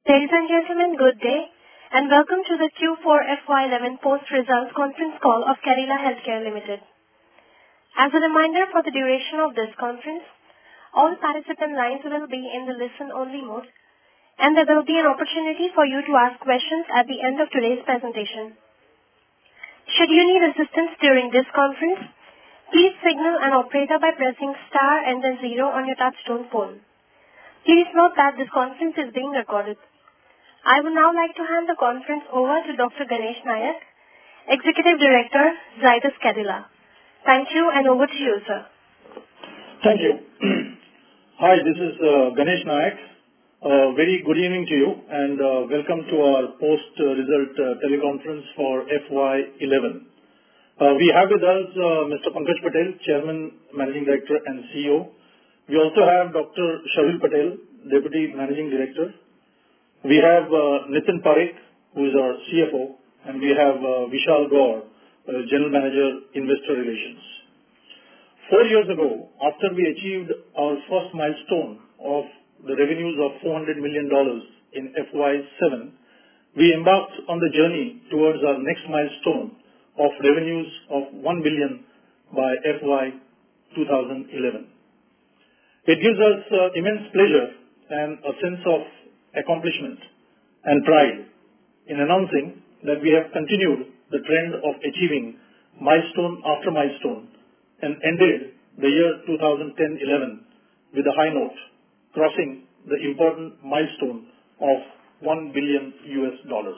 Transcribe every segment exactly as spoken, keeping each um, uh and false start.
Ladies and gentlemen, good day, and welcome to the Q four F Y eleven post-results conference call of Cadila Healthcare Limited. As a reminder, for the duration of this conference, all participant lines will be in the listen-only mode, and there will be an opportunity for you to ask questions at the end of today's presentation. Should you need assistance during this conference, please signal an operator by pressing star and then zero on your touchtone phone. Please note that this conference is being recorded. I would now like to hand the conference over to Doctor Ganesh Nayak, Executive Director, Zydus Cadila. Thank you, and over to you, sir. Thank you. Hi, this is uh, Ganesh Nayak. Uh, very good evening to you, and uh, welcome to our post-result uh, teleconference for F Y eleven. Uh, we have with us uh, Mister Pankaj Patel, Chairman, Managing Director, and C E O. We also have Doctor Sharvil Patel, Deputy Managing Director. We have uh, Nitin Parekh, who is our C F O, and we have uh, Vishal Gaur, uh, General Manager, Investor Relations. Four years ago, after we achieved our first milestone of the revenues of four hundred million dollars in F Y seven, we embarked on the journey towards our next milestone of revenues of one billion by F Y twenty eleven. It gives us uh, immense pleasure and a sense of accomplishment and pride in announcing that we have continued the trend of achieving milestone after milestone and ended the year twenty ten eleven with a high note, crossing the important milestone of one billion U S dollars.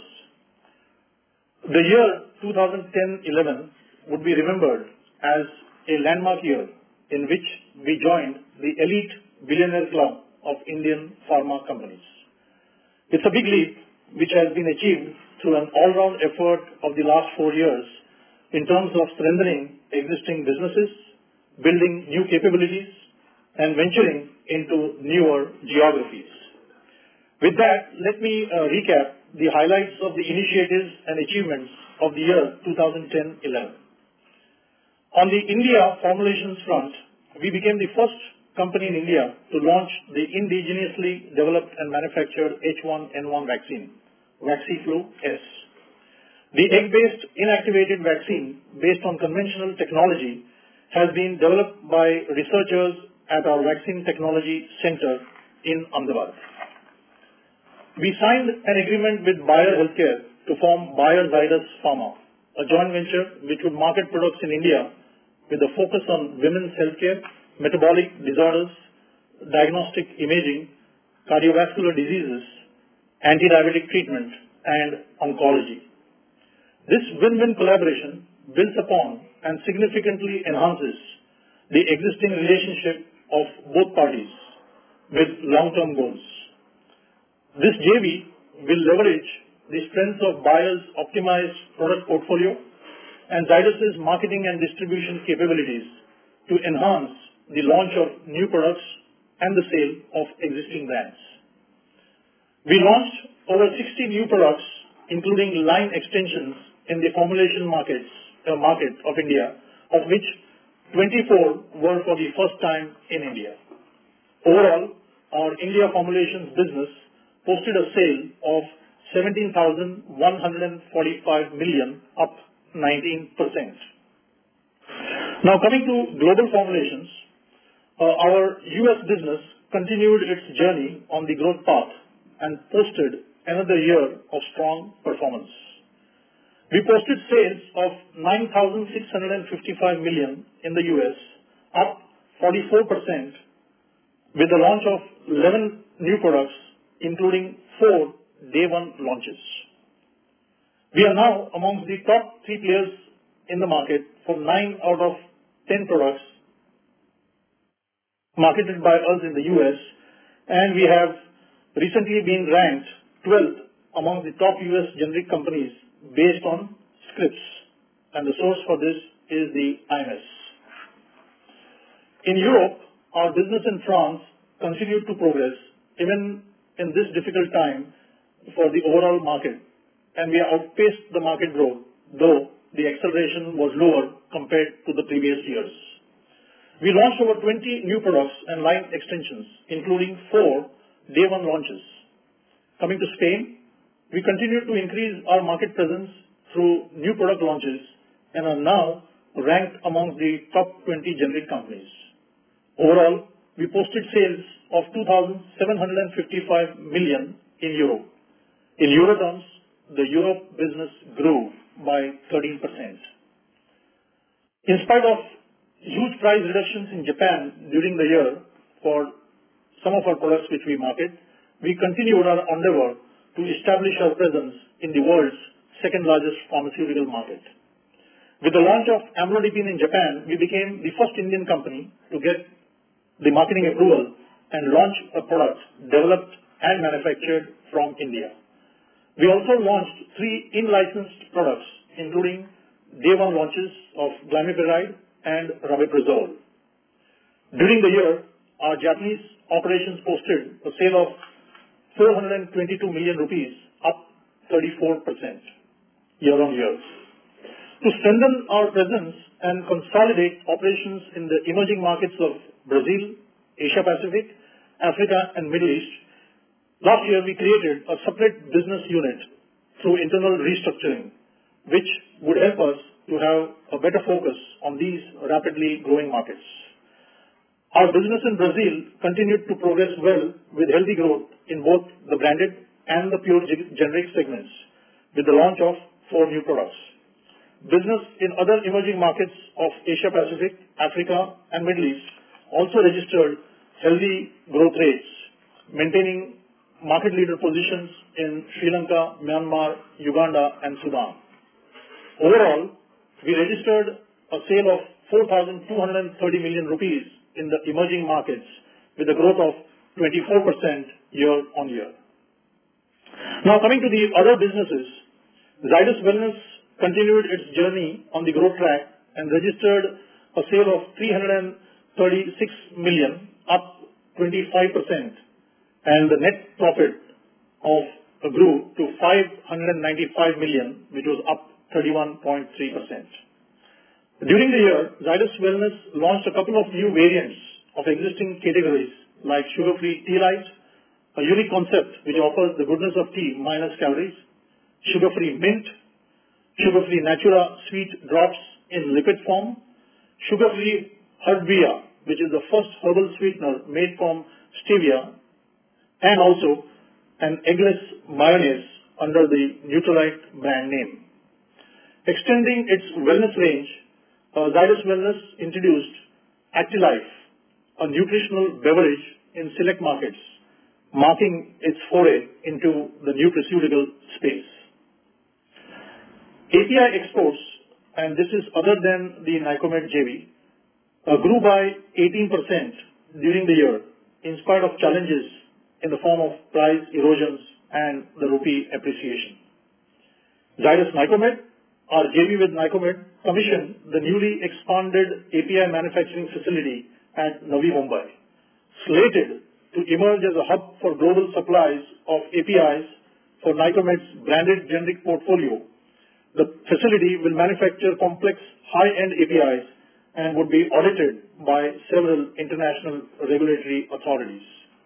The year twenty ten eleven would be remembered as a landmark year in which we joined the elite billionaire club of Indian pharma companies. It's a big leap which has been achieved through an all-round effort of the last four years in terms of strengthening existing businesses, building new capabilities, and venturing into newer geographies. With that, let me uh, recap the highlights of the initiatives and achievements of the year twenty ten eleven. On the India formulations front, we became the first company in India to launch the indigenously developed and manufactured H one N one vaccine, VaxiFlu-S. The egg-based inactivated vaccine based on conventional technology has been developed by researchers at our Vaccine Technology Center in Ahmedabad. We signed an agreement with Bayer Healthcare to form Bayer Zydus Pharma, a joint venture which would market products in India with a focus on women's healthcare, metabolic disorders, diagnostic imaging, cardiovascular diseases, anti-diabetic treatment, and oncology. This win-win collaboration builds upon and significantly enhances the existing relationship of both parties with long-term goals. This J V will leverage the strengths of Bayer's optimized product portfolio and Zydus' marketing and distribution capabilities to enhance the launch of new products and the sale of existing brands. We launched over sixty new products, including line extensions in the formulation markets, uh, market of India, of which twenty-four were for the first time in India. Overall, our India formulations business posted a sale of seventeen thousand one hundred forty-five million, up nineteen percent. Now coming to global formulations, uh, our U S business continued its journey on the growth path and posted another year of strong performance. We posted sales of nine thousand six hundred fifty-five million in the U S, up forty-four percent, with the launch of eleven new products, including four day one launches. We are now amongst the top three players in the market for nine out of ten products marketed by us in the U S, and we have recently been ranked twelfth among the top U S generic companies based on scripts, and the source for this is the I M S. In Europe, our business in France continued to progress even in this difficult time for the overall market, and we outpaced the market growth, though the acceleration was lower compared to the previous years. We launched over twenty new products and line extensions, including four day one launches. Coming to Spain, we continue to increase our market presence through new product launches and are now ranked among the top twenty generic companies. Overall, we posted sales of two thousand seven hundred fifty-five million in euro. In euro terms, the Europe business grew by thirteen percent. In spite of huge price reductions in Japan during the year for some of our products which we market, we continued our endeavor to establish our presence in the world's second largest pharmaceutical market. With the launch of amlodipine in Japan, we became the first Indian company to get the marketing approval and launch a product developed and manufactured from India. We also launched three in-licensed products, including day one launches of glimepiride and rabeprazole. During the year, our Japanese operations posted a sale of four hundred twenty-two million rupees, up thirty-four percent year on year. To strengthen our presence and consolidate operations in the emerging markets of Brazil, Asia Pacific, Africa, and Middle East, last year we created a separate business unit through internal restructuring, which would help us to have a better focus on these rapidly growing markets. Our business in Brazil continued to progress well with healthy growth in both the branded and the pure generic segments, with the launch of four new products. Business in other emerging markets of Asia Pacific, Africa, and Middle East also registered healthy growth rates, maintaining market leader positions in Sri Lanka, Myanmar, Uganda, and Sudan. Overall, we registered a sale of four thousand two hundred thirty million rupees in the emerging markets with a growth of twenty-four percent year on year. Now coming to the other businesses, Zydus Wellness continued its journey on the growth track and registered a sale of three hundred thirty-six million, up twenty-five percent, and the net profit of grew to five hundred ninety-five million, which was up thirty-one point three percent. During the year, Zydus Wellness launched a couple of new variants of existing categories like sugar-free tea light, a unique concept which offers the goodness of tea minus calories, sugar-free mint, sugar-free Natura sweet drops in liquid form, sugar-free Herbia, which is the first herbal sweetener made from stevia, and also an eggless mayonnaise under the Nutralite brand name. Extending its wellness range, uh, Zydus Wellness introduced ActiLife, a nutritional beverage in select markets, marking its foray into the nutraceutical space. A P I exports, and this is other than the Nycomed J V, uh, grew by eighteen percent during the year in spite of challenges in the form of price erosions and the rupee appreciation. Zydus Nycomed, our J V with Nycomed, commissioned the newly expanded A P I manufacturing facility at Navi Mumbai, slated to emerge as a hub for global supplies of A P Is for Nycomed's branded generic portfolio. The facility will manufacture complex high-end A P Is and would be audited by several international regulatory authorities.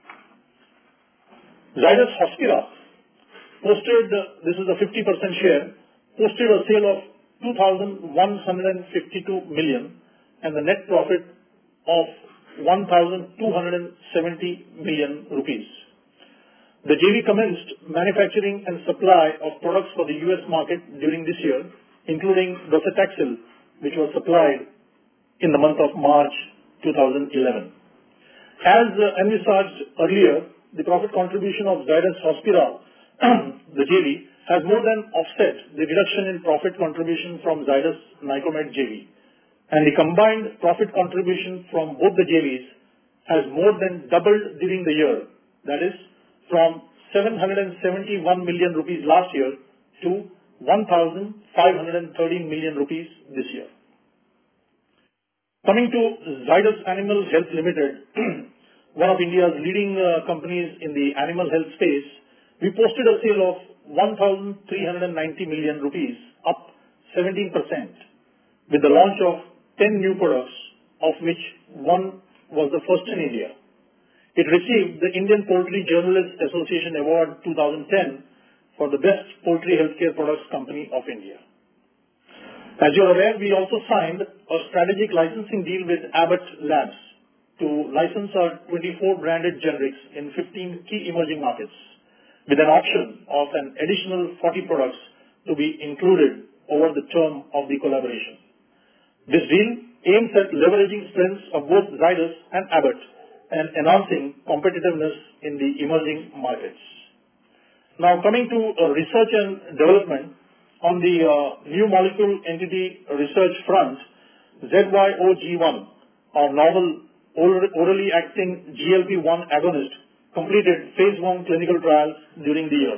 Zydus Hospira posted, this is a fifty percent share, posted a sale of two thousand one hundred fifty-two million and the net profit of one thousand two hundred seventy million rupees. The J V commenced manufacturing and supply of products for the U S market during this year, including docetaxel, which was supplied in the month of March two thousand eleven. As uh, envisaged earlier, the profit contribution of Zydus Hospira, the J V, has more than offset the reduction in profit contribution from Zydus Nycomed J V, and the combined profit contribution from both the J Vs has more than doubled during the year, that is, from seven hundred seventy-one million rupees last year to one thousand five hundred thirteen million rupees this year. Coming to Zydus Animal Health Limited, one of India's leading uh, companies in the animal health space, we posted a sale of one thousand three hundred ninety million rupees, up seventeen percent, with the launch of ten new products, of which one was the first in India. It received the Indian Poultry Journalists Association Award twenty ten for the Best Poultry Healthcare Products Company of India. As you are aware, we also signed a strategic licensing deal with Abbott Labs to license our twenty-four branded generics in fifteen key emerging markets, with an option of an additional forty products to be included over the term of the collaboration. This deal aims at leveraging strengths of both Zydus and Abbott and enhancing competitiveness in the emerging markets. Now, coming to uh, research and development, on the uh, new molecule entity research front, Z Y O G one, our novel orally acting G L P one agonist, completed phase one clinical trials during the year.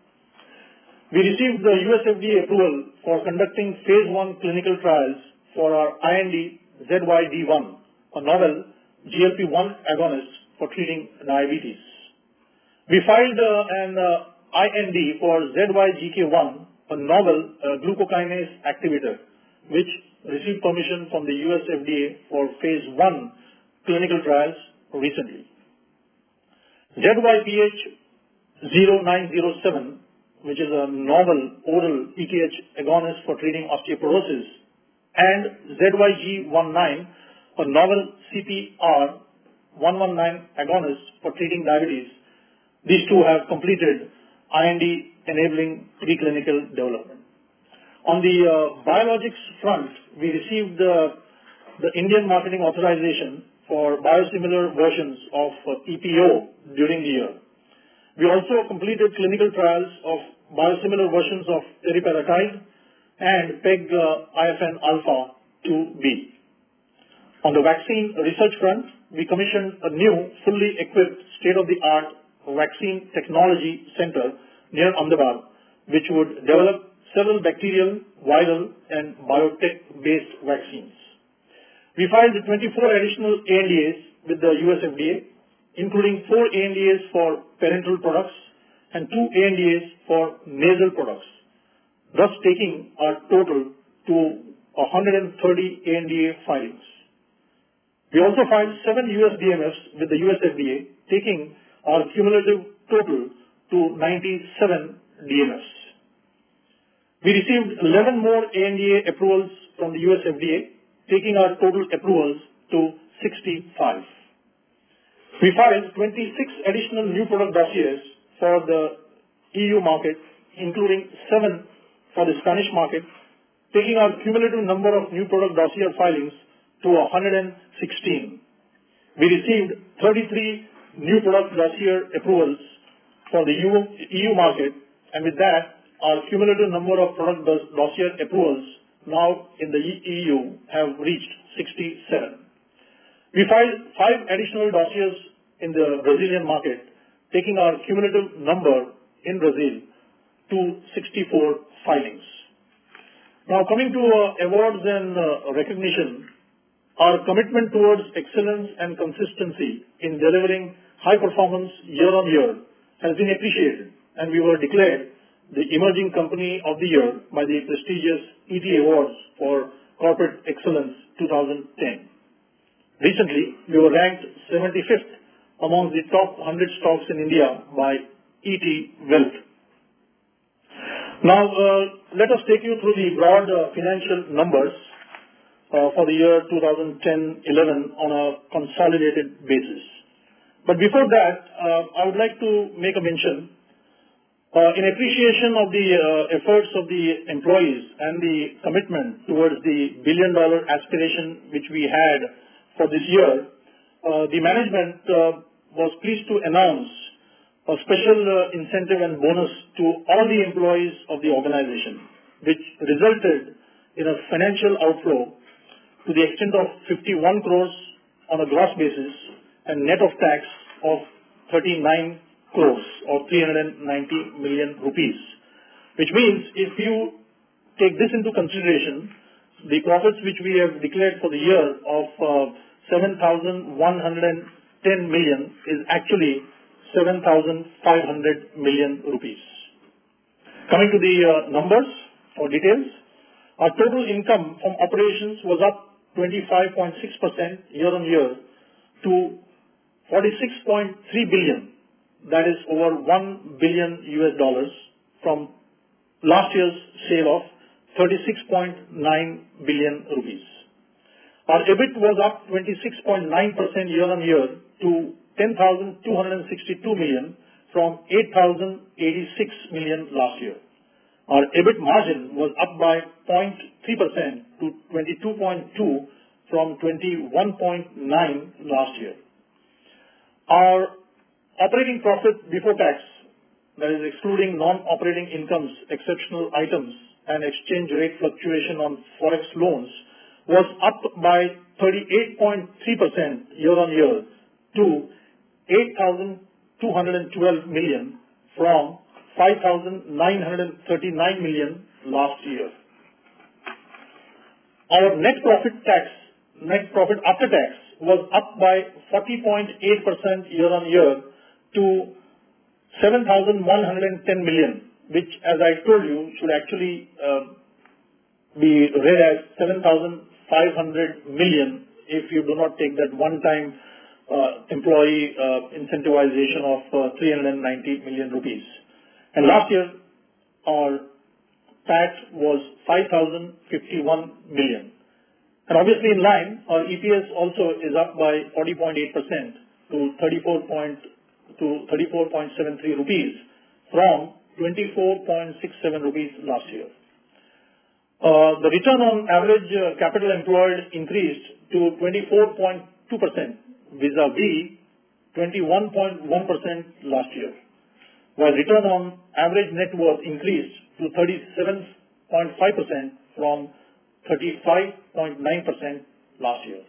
We received the U S F D A approval for conducting phase one clinical trials for our I N D Z Y D one, a novel G L P one agonist for treating diabetes. We filed uh, an uh, I N D for Z Y G K one, a novel uh, glucokinase activator, which received permission from the U S F D A for phase one clinical trials recently. Z Y P H zero nine zero seven, which is a novel oral P K H agonist for treating osteoporosis, and Z Y G nineteen, a novel C P R one nineteen agonist for treating diabetes. These two have completed I N D enabling preclinical development. On the uh, biologics front, we received uh, the Indian marketing authorization for biosimilar versions of uh, E P O during the year. We also completed clinical trials of biosimilar versions of teriparatide and PEG uh, I F N alpha two B. On the vaccine research front, we commissioned a new, fully equipped, state-of-the-art vaccine technology center near Ahmedabad, which would develop several bacterial, viral, and biotech-based vaccines. We filed twenty-four additional A N D As with the U S F D A, including four A N D As for parenteral products and two A N D As for nasal products, thus taking our total to one hundred thirty A N D A filings. We also filed seven U S D M Fs with the U S F D A, taking our cumulative total to ninety-seven D M Fs. We received eleven more A N D A approvals from the U S F D A, taking our total approvals to sixty-five. We filed twenty-six additional new product dossiers for the E U market, including seven for the Spanish market, taking our cumulative number of new product dossier filings to one hundred sixteen. We received thirty-three new product dossier approvals for the E U market, and with that, our cumulative number of product dossier approvals now in the E U have reached sixty-seven. We filed five additional dossiers in the Brazilian market, taking our cumulative number in Brazil to sixty-four filings. Now, coming to uh, awards and uh, recognition, our commitment towards excellence and consistency in delivering high performance year on year has been appreciated, and we were declared the Emerging Company of the Year by the prestigious E T Awards for Corporate Excellence twenty ten. Recently, we were ranked seventy-fifth among the top one hundred stocks in India by E T Wealth. Now, uh, let us take you through the broad uh, financial numbers uh, for the year twenty ten eleven on a consolidated basis. But before that, uh, I would like to make a mention uh, in appreciation of the uh, efforts of the employees and the commitment towards the billion dollar aspiration which we had for this year. Uh, the management uh, was pleased to announce a special uh, incentive and bonus to all the employees of the organization, which resulted in a financial outflow to the extent of fifty-one crores on a gross basis and net of tax of thirty-nine crores or three hundred ninety million rupees, which means if you take this into consideration, the profits which we have declared for the year of uh, seven thousand one hundred ten million is actually seven thousand five hundred million rupees. Coming to the uh, numbers or details, our total income from operations was up twenty-five point six percent year on year to forty-six point three billion, that is over one billion U S dollars, from last year's sale of thirty-six point nine billion rupees. Our EBIT was up twenty-six point nine percent year-on-year to ten thousand two hundred sixty-two million from eight thousand eighty-six million last year. Our EBIT margin was up by zero point three percent to twenty-two point two from twenty-one point nine last year. Our operating profit before tax, that is excluding non-operating incomes, exceptional items, and exchange rate fluctuation on forex loans, was up by thirty-eight point three percent year-on-year to eight thousand two hundred twelve million from five thousand nine hundred thirty-nine million last year. Our net profit tax, net profit after tax was up by forty point eight percent year-on-year to seven thousand one hundred ten million, which, as I told you, should actually uh, be read as seven thousand five hundred million if you do not take that one-time uh, employee uh, incentivization of uh, three hundred ninety million rupees. And last year, our tax was five thousand fifty-one million. And obviously in line, our E P S also is up by forty point eight percent to thirty-four point seven three rupees from twenty-four point six seven rupees last year. Uh, the return on average uh, capital employed increased to twenty-four point two percent vis-a-vis twenty-one point one percent last year, while return on average net worth increased to thirty-seven point five percent from thirty-five point nine percent last year.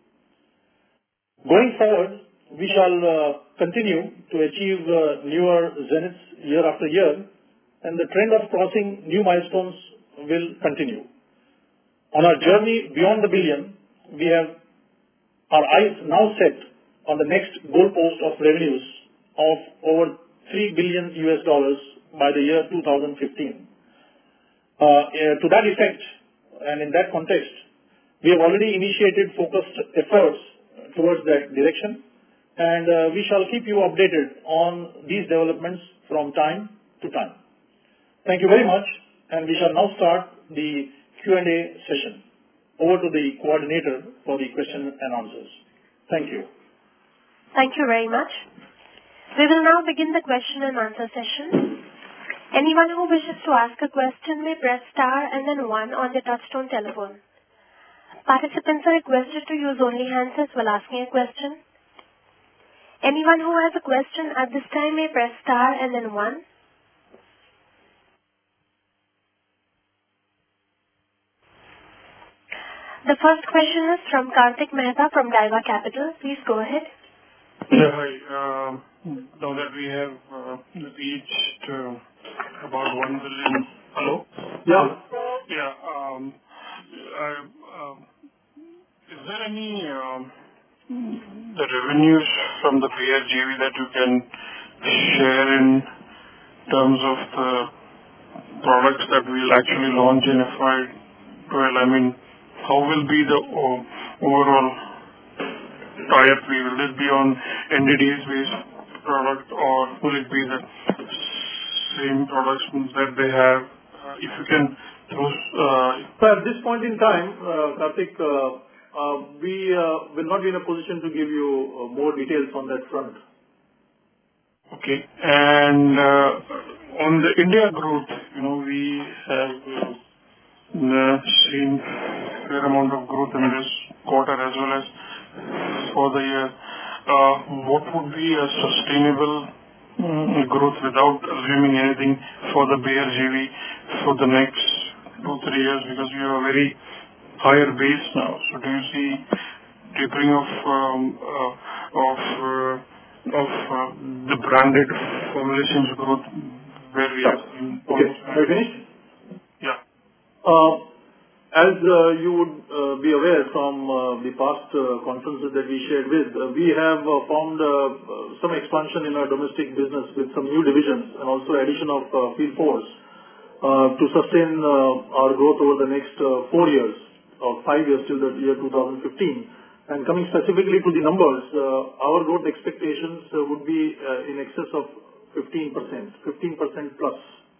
Going forward, we shall uh, continue to achieve uh, newer zeniths year after year, and the trend of crossing new milestones will continue. On our journey beyond the billion, we have our eyes now set on the next goalpost of revenues of over three billion U S dollars by the year two thousand fifteen. Uh, uh, to that effect, and in that context, we have already initiated focused efforts towards that direction, and uh, we shall keep you updated on these developments from time to time. Thank you very much, and we shall now start the Q and A session. Over to the coordinator for the question and answers. Thank you. Thank you very much. We will now begin the question and answer session. Anyone who wishes to ask a question may press star and then one on the touchtone telephone. Participants are requested to use only handsets while asking a question. Anyone who has a question at this time may press star and then one. The first question is from Kartik Mehta from Daiwa Capital. Please go ahead. Yeah, hi. Um, now that we have uh, reached uh, about one billion. Hello? Yeah. Yeah. Um, I, um, is there any um, the revenues from the Bayer J V that you can share in terms of the products that we'll actually launch in F Y twelve? I mean, how will be the uh, overall tie-up? Will it be on N D Ds-based product, or will it be the same products that they have? Uh, if you can throw... Uh, so at this point in time, uh, Kartik, uh, uh, we uh, will not be in a position to give you uh, more details on that front. Okay. And uh, on the India growth, you know, we have uh, seen fair amount of growth in this quarter as well as for the year. Uh, what would be a sustainable um, growth without assuming anything for the Bayer J V for the next two, three years, because we have a very higher base now. So do you see tapering of um, uh, of uh, of uh, the branded formulations growth where we are in? Okay. Are you finished? Yeah. Uh, As uh, you would uh, be aware from uh, the past uh, conferences that we shared with, uh, we have uh, formed uh, uh, some expansion in our domestic business with some new divisions and also addition of uh, field force uh, to sustain uh, our growth over the next uh, four years or five years till the year two thousand fifteen. And coming specifically to the numbers, uh, our growth expectations uh, would be uh, in excess of fifteen percent, fifteen percent plus.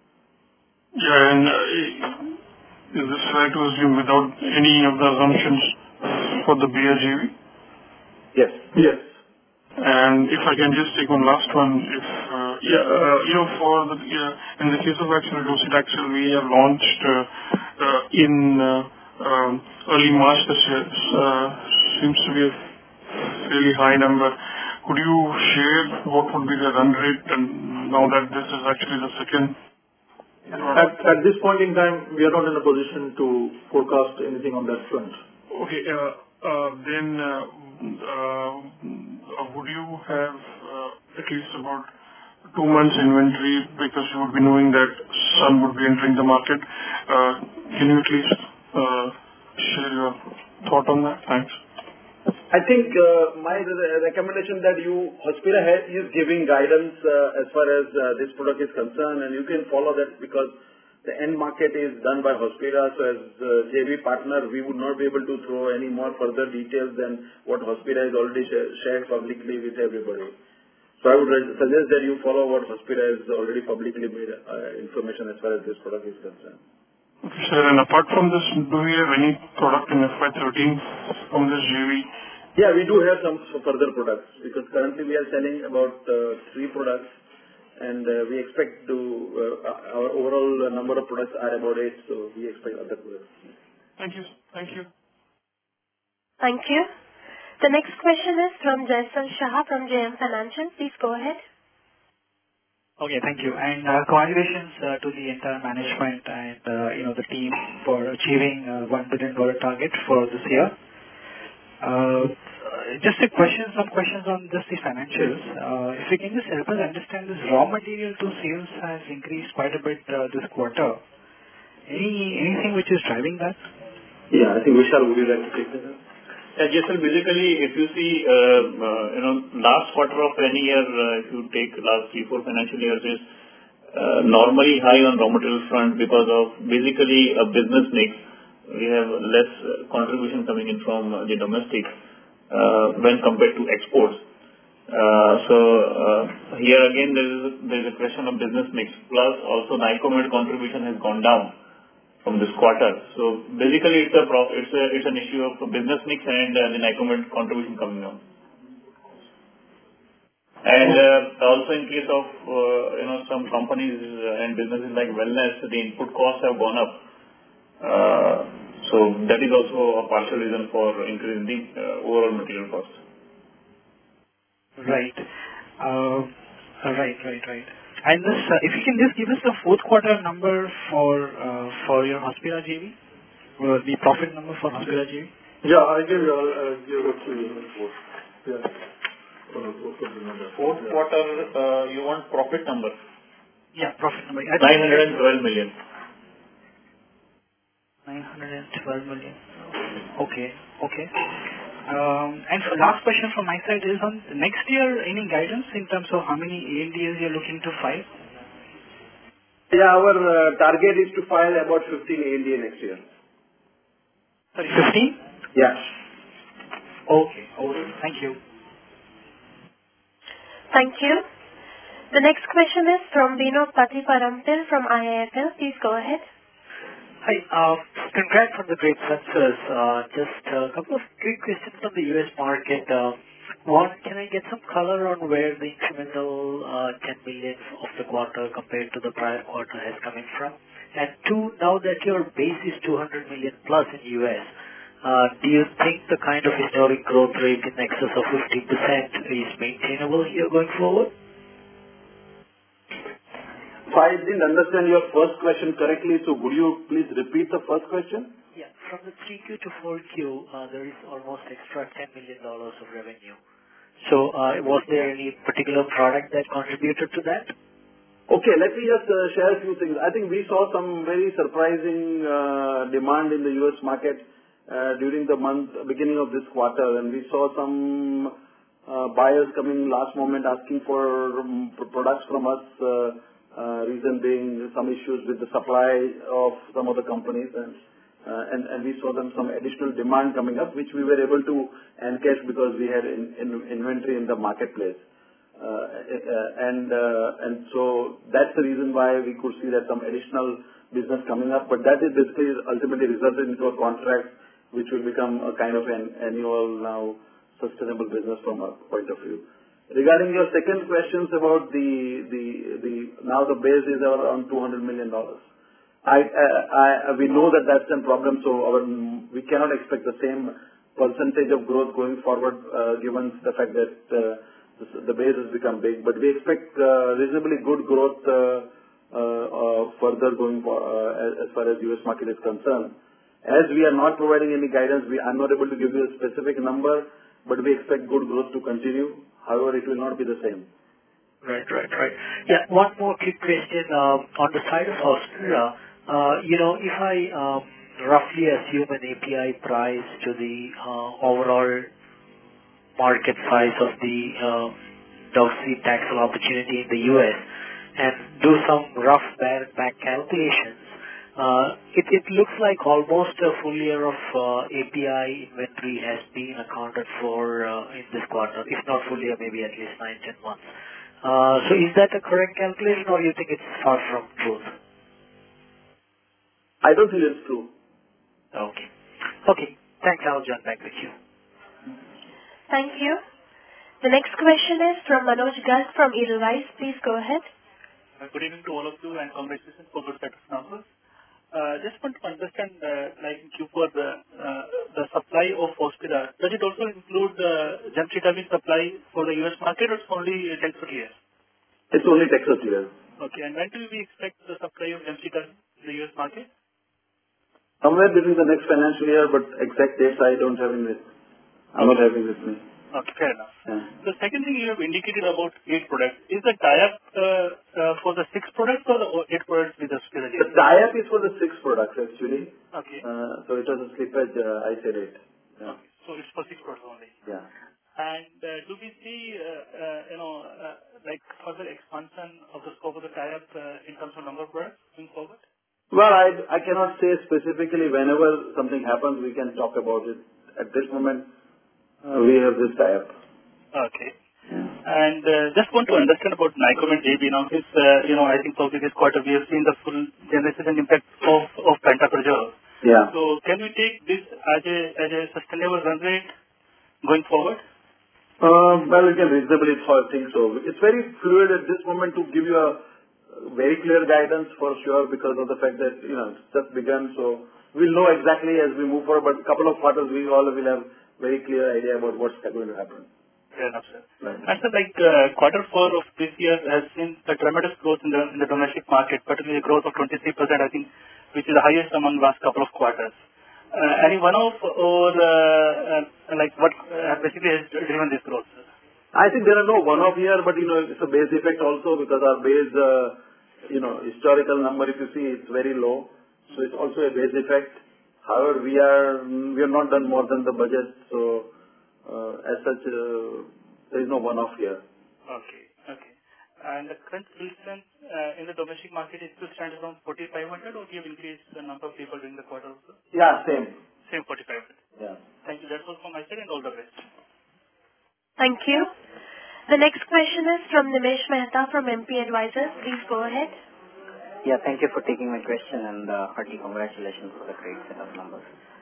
Yeah, and uh, is this fair to assume without any of the assumptions for the beer J V? Yes. Yes. And if I can just take one last one, if uh, yeah, uh, you know, for the yeah, in the case of Axle Docetaxel, we have launched uh, uh, in uh, um, early March this year. Uh, seems to be a fairly high number. Could you share what would be the run rate, and now that this is actually the second? At, at this point in time, we are not in a position to forecast anything on that front. Okay. Uh, uh, then, uh, uh, would you have uh, at least about two months inventory because you would be knowing that Sun would be entering the market? Uh, can you at least uh, share your thought on that? Thanks. I think uh, my re- recommendation that you, Hospira ha- is giving guidance uh, as far as uh, this product is concerned, and you can follow that because the end market is done by Hospira. So as uh, J V partner, we would not be able to throw any more further details than what Hospira has already sh- shared publicly with everybody. So I would re- suggest that you follow what Hospira has already publicly made uh, information as far as this product is concerned. Okay, sir. And apart from this, do we have any product in F Y thirteen from this J V? Yeah, we do have some further products because currently we are selling about uh, three products, and uh, we expect to uh, our overall number of products are about eight, so we expect other products. Thank you. Thank you. Thank you. The next question is from Jaisal Shah from J M Financial. Please go ahead. Okay, thank you. And uh, congratulations uh, to the entire management and uh, you know the team for achieving uh, one billion dollar target for this year. Uh, just a question, some questions on just the financials. Uh, if you can just help us understand this raw material to sales has increased quite a bit uh, this quarter. Any anything which is driving that? Yeah, I think Vishal, would you like to take that? Yeah, Jason, basically, if you see, uh, uh, you know, last quarter of any year, uh, if you take last three, four financial years, is uh, normally high on raw material front because of basically a business mix. We have less uh, contribution coming in from uh, the domestic uh, when compared to exports. Uh, so uh, here again, there is a, there is a question of business mix. Plus, also Nycomed contribution has gone down from this quarter. So basically, it's a pro- it's a it's an issue of business mix and uh, the Nycomed contribution coming down. And uh, also in case of uh, you know some companies uh, and businesses like wellness, the input costs have gone up. Uh, so that is also a partial reason for increase in the uh, overall material cost. Right. Uh, right, right, right. And this, uh, if you can just give us the fourth quarter number for uh, for your Hospira J V, uh, the profit number for Hospira J V. Yeah, I give you. I'll, I'll give it to you. Yeah. Fourth quarter, uh, you want profit number? Yeah, profit number. nine hundred twelve million. nine hundred twelve million. Okay, okay. Um, and for last question from my side is on next year, any guidance in terms of how many A N D As you're looking to file? Yeah, our uh, target is to file about fifteen A N D A next year. Sorry, fifteen? Yeah. Okay, okay. Thank you. Thank you. The next question is from Bino Patiparampil from I I F L. Please go ahead. Hi, uh, congrats on the great success. Uh, just a couple of quick questions on the U S market. Uh, one, can I get some color on where the incremental uh, ten million of the quarter compared to the prior quarter has coming from? And two, now that your base is two hundred million plus in U S, uh, do you think the kind of historic growth rate in excess of fifty percent is maintainable here going forward? So I didn't understand your first question correctly, so would you please repeat the first question? Yeah, from the three Q to four Q, uh, there is almost extra ten million dollars of revenue. So uh, was there any particular product that contributed to that? Okay, let me just uh, share a few things. I think we saw some very surprising uh, demand in the U S market uh, during the month, beginning of this quarter, and we saw some uh, buyers coming last moment asking for um, products from us. Uh, Uh, reason being some issues with the supply of some of the companies, and Uh, and, and we saw them some additional demand coming up, which we were able to encash because we had in, in inventory in the marketplace. Uh, uh, and uh, and so that's the reason why we could see that some additional business coming up. But that is basically ultimately resulted into a contract which will become a kind of an annual now sustainable business from our point of view. Regarding your second questions about the the the now the base is around two hundred million dollars. I, I, I, we know that that's a problem, so our, we cannot expect the same percentage of growth going forward, uh, given the fact that uh, the, the base has become big. But we expect uh, reasonably good growth uh, uh, uh, further going for, uh, as, as far as U S market is concerned. As we are not providing any guidance, we I'm not able to give you a specific number, but we expect good growth to continue. However, it will not be the same. Right, right, right. Yeah, one more quick question. Um, on the side of Hospira, uh, you know, if I um, roughly assume an A P I price to the uh, overall market size of the uh, docetaxel opportunity in the U S and do some rough back back calculations, uh, it, it looks like almost a full year of uh, A P I inventory has been accounted for uh, in this quarter, if not full year, maybe at least nine, ten months. Uh, so is that a correct calculation, or you think it's far from truth? I don't think it's true. Okay. Okay. Thanks. I'll jump back with you. Thank you. The next question is from Manoj Garg from Edelweiss. Please go ahead. Uh, Good evening to all of you, and congratulations for good set of numbers. Uh, Just want to understand, uh, like in Q four, the uh, the supply of Hospira, does it also include uh, gemcitabine supply for the U S market, or it's only Texas? It's only Texas here. Okay. And when do we expect the supply of gemcitabine in the U S market? Somewhere during the next financial year, but exact dates I don't have in with. I'm not having with me. Okay, fair enough. Yeah. The second thing you have indicated about eight products, is the tie-up uh, uh, for the six products or the eight products with the with the The tie-up is for the six products actually. Okay. Uh, so it was a slippage, uh, I said it. Yeah. Okay. So it's for six products only. Yeah. And uh, do we see, uh, uh, you know, uh, like further expansion of the scope of the tie-up uh, in terms of number of products going forward? Well, I, I cannot say specifically. Whenever something happens, we can talk about it. At this moment, uh, we have this tie-up. Okay. And uh, just want to understand about Nycomed J B. Now, this, uh, you know, I think probably this quarter we have seen the full generation and impact of, of pantoprazole. Yeah. So can we take this as a, as a sustainable run rate going forward? Uh, well, we can reasonably think so. It's very fluid at this moment to give you a very clear guidance for sure because of the fact that, you know, it's just begun. So we'll know exactly as we move forward, but a couple of quarters we all will have very clear idea about what's going to happen. Fair enough, sir. Right. And so, like, uh, quarter four of this year has seen a tremendous growth in the in the domestic market, particularly a growth of twenty-three percent, I think, which is the highest among last couple of quarters. Uh, any one-off or, uh, uh, like, what uh, basically has driven this growth, sir? I think there are no one-off here, but, you know, it's a base effect also because our base, uh, you know, historical number, if you see, it's very low. So it's also a base effect. However, we are, we have not done more than the budget. So, uh, as such, uh, there is no one-off here. Okay, okay. And the current position uh, in the domestic market is still stands around forty-five hundred, or you have increased the number of people during the quarter also? Yeah, same. Same forty-five hundred. Yeah. Thank you. That's all from my side, and all the best. Thank you. The next question is from Nimesh Mehta from M P Advisors. Please go ahead. Yeah, thank you for taking my question, and uh, hearty congratulations for the great set of numbers.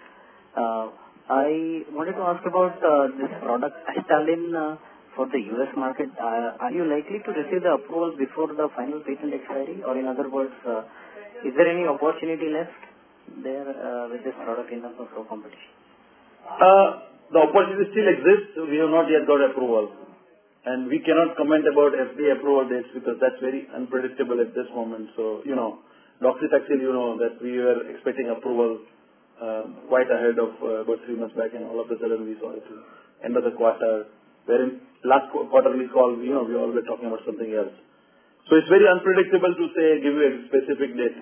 Uh, I wanted to ask about uh, this product, Astalin, uh, for the U S market. Uh, are you likely to receive the approval before the final patent expiry? Or in other words, uh, is there any opportunity left there uh, with this product in terms of pro competition? Uh, the opportunity still exists. We have not yet got approval. And we cannot comment about F D A approval dates because that's very unpredictable at this moment. So, you know, docetaxel, you know, that we were expecting approval uh, quite ahead of uh, about three months back, and all of a sudden we saw it end of the quarter, wherein last qu- quarterly call, you know, we all were talking about something else. So it's very unpredictable to say, give you a specific date.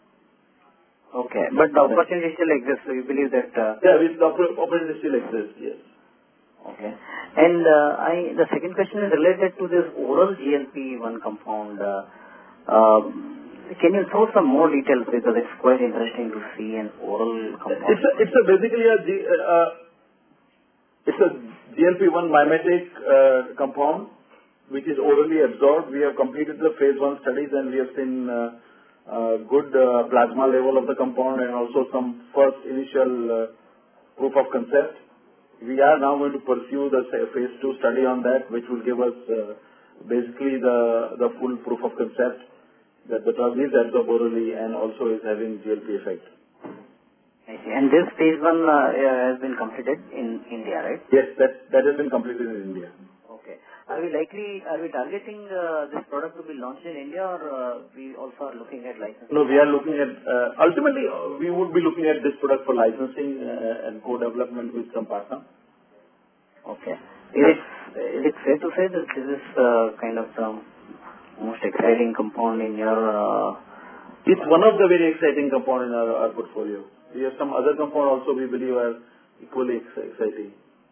Okay, but the opportunity still exists, so you believe that... Uh, yeah, the oppor- opportunity still exists, yes. Okay. And uh, I, the second question is related to this oral G L P one compound. Uh, uh, can you throw some more details because it's quite interesting to see an oral compound? It's a, it's a basically a G, uh, it's a G L P one mimetic uh, compound which is orally absorbed. We have completed the phase one studies and we have seen uh, uh, good uh, plasma level of the compound and also some first initial uh, proof of concept. We are now going to pursue the phase two study on that, which will give us uh, basically the, the full proof of concept that the drug is absorbed orally and also is having G L P effect. I see. And this phase one uh, has been completed in India, right? Yes, that, that has been completed in India. Okay. Are we likely, are we targeting uh, this product to be launched in India or uh, we also are looking at licensing? No, we are looking at, uh, ultimately uh, we would be looking at this product for licensing uh, and co-development with some partner. Okay. Is it, is it fair to say that this is uh, kind of the most exciting compound in your... Uh, it's one of the very exciting compound in our, our portfolio. We have some other compound also we believe are equally ex exciting.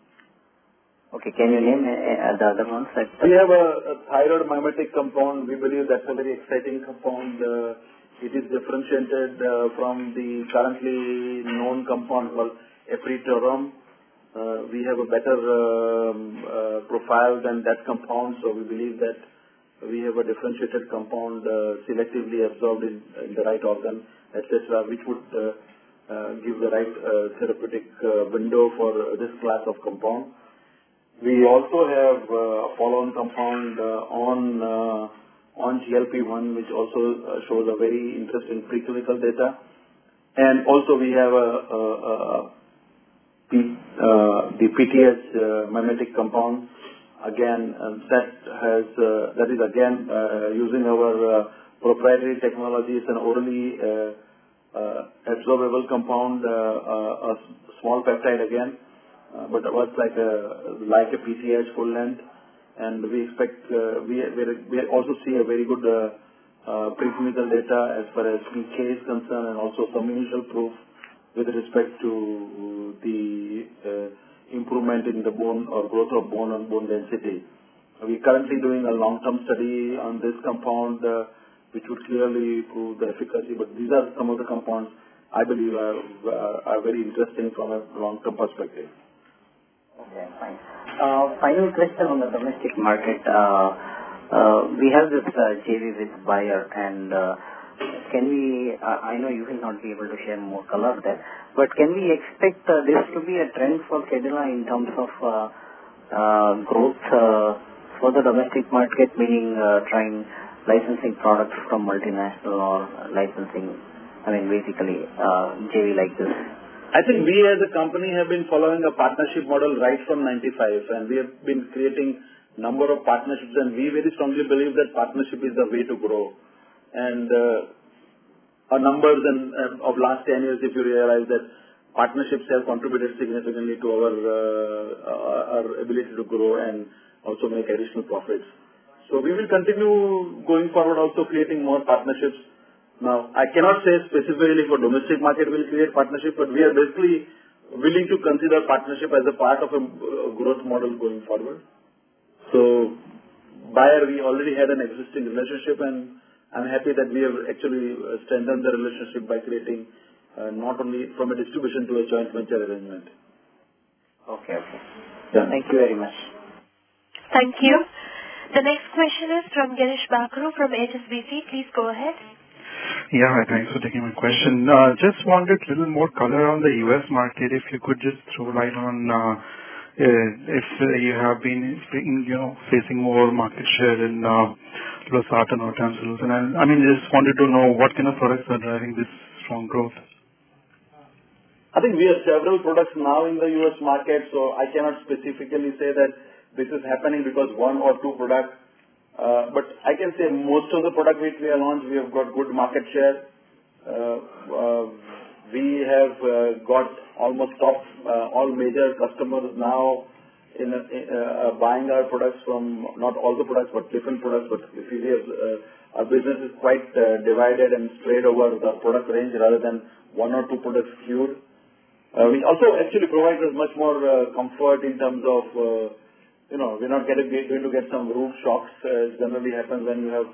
Okay, can you name uh, the other ones? That we have a, a thyroid mimetic compound. We believe that's a very exciting compound. Uh, it is differentiated uh, from the currently known compound called efritoram. Uh, we have a better um, uh, profile than that compound, so we believe that we have a differentiated compound uh, selectively absorbed in, in the right organ, et cetera, which would uh, uh, give the right uh, therapeutic uh, window for this class of compound. We also have uh, a follow-on compound uh, on uh, on G L P one, which also uh, shows a very interesting preclinical data. And also we have a, a, a P, uh, the P T H uh, mimetic compound. Again, uh, that has uh, that is again uh, using our uh, proprietary technologies and orally uh, uh, absorbable compound, uh, uh, a small peptide again. Uh, but it was like a like a P T H full length, and we expect uh, we we also see a very good uh, uh, preclinical data as far as P K is concerned, and also some initial proof with respect to the uh, improvement in the bone or growth of bone and bone density. We're currently doing a long-term study on this compound, uh, which would clearly prove the efficacy. But these are some of the compounds I believe are are, are very interesting from a long-term perspective. Okay, fine. Uh, final question on the domestic market. Uh, uh, we have this uh, J V with Bayer, and uh, can we, uh, I know you will not be able to share more color there, but can we expect uh, this to be a trend for Cadila in terms of uh, uh, growth uh, for the domestic market, meaning uh, trying licensing products from multinational or licensing, I mean basically uh, J V like this? I think we as a company have been following a partnership model right from ninety-five, and we have been creating number of partnerships, and we very strongly believe that partnership is the way to grow. And uh, our numbers and uh, of last ten years, if you realize that partnerships have contributed significantly to our uh, our ability to grow and also make additional profits. So we will continue going forward also creating more partnerships. Now, I cannot say specifically for domestic market we'll create partnership, but we are basically willing to consider partnership as a part of a growth model going forward. So, Bayer, we already had an existing relationship, and I'm happy that we have actually strengthened the relationship by creating uh, not only from a distribution to a joint venture arrangement. Okay, okay. Yeah. Thank you very much. Thank you. The next question is from Girish Bakru from H S B C. Please go ahead. Yeah, hi, thanks for taking my question. Uh, just wanted a little more color on the U S market. If you could just throw light on uh, uh, if uh, you have been, you know, facing more market share in uh, losartan or tamsulosin. And I mean, just wanted to know what kind of products are driving this strong growth. I think we have several products now in the U S market, so I cannot specifically say that this is happening because one or two products. Uh, but I can say most of the product which we have launched, we have got good market share. Uh, uh, we have uh, got almost top, uh, all major customers now in, uh, uh, buying our products from, not all the products, but different products. But if you have, uh, our business is quite uh, divided and spread over the product range rather than one or two products skewed. Uh, which also actually provides us much more uh, comfort in terms of uh, you know, we're not getting, going to get some roof shocks. Uh, it generally happens when you have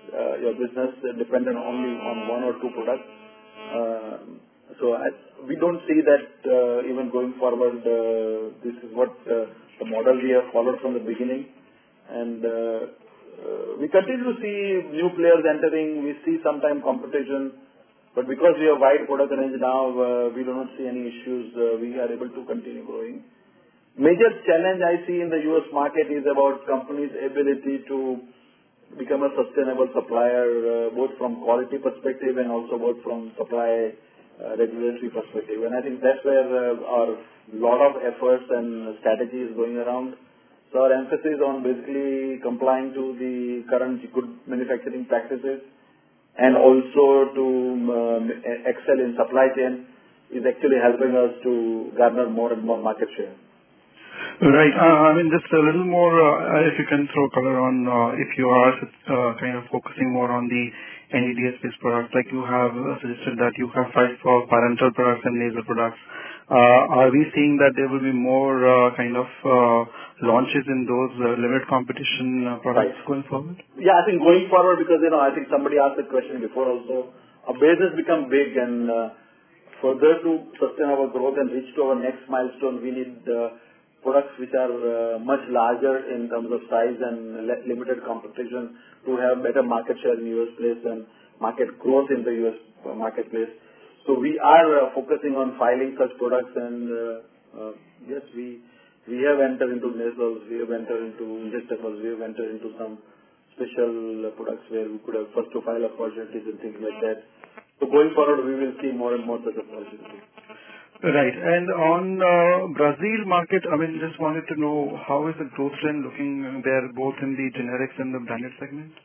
uh, your business dependent only on one or two products. Uh, so I, we don't see that uh, even going forward. Uh, this is what uh, the model we have followed from the beginning, and uh, uh, we continue to see new players entering. We see sometime competition, but because we have wide product range now, uh, we do not see any issues. Uh, we are able to continue growing. Major challenge I see in the U S market is about companies' ability to become a sustainable supplier, uh, both from quality perspective and also both from supply uh, regulatory perspective. And I think that's where uh, our lot of efforts and strategy is going around. So our emphasis on basically complying to the current good manufacturing practices and also to um, excel in supply chain is actually helping us to garner more and more market share. Right. Uh, I mean, just a little more, uh, if you can throw color on, uh, if you are uh, kind of focusing more on the N A D S-based products, like you have uh, suggested that you have filed for parental products and nasal products. Uh, are we seeing that there will be more uh, kind of uh, launches in those uh, limited competition uh, products right. going forward? Yeah, I think going forward, because, you know, I think somebody asked the question before also, our base has become big, and uh, further to sustain our growth and reach to our next milestone, we need uh, products which are uh, much larger in terms of size and le- limited competition to have better market share in the U S place and market growth in the U S marketplace. So we are uh, focusing on filing such products, and uh, uh, yes, we we have entered into nasals, we have entered into injectables, we have entered into some special uh, products where we could have first to file opportunities and things like that. So going forward, we will see more and more such opportunities. Right. And on uh, Brazil market, I mean, just wanted to know how is the growth trend looking there, both in the generics and the branded segment?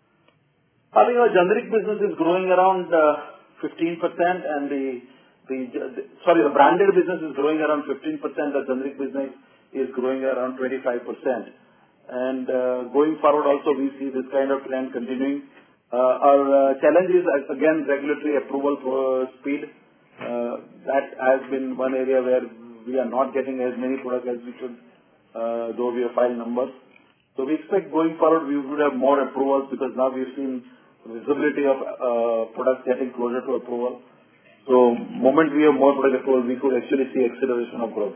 I think our generic business is growing around uh, fifteen percent, and the, the, the, sorry, the branded business is growing around fifteen percent, the generic business is growing around twenty-five percent. And uh, going forward also, we see this kind of trend continuing. Uh, our uh, challenge is, again, regulatory approval for speed. Uh, that has been one area where we are not getting as many products as we should, uh, though we have filed numbers. So we expect going forward we would have more approvals, because now we've seen visibility of uh, products getting closer to approval. So moment we have more product approval, we could actually see acceleration of growth.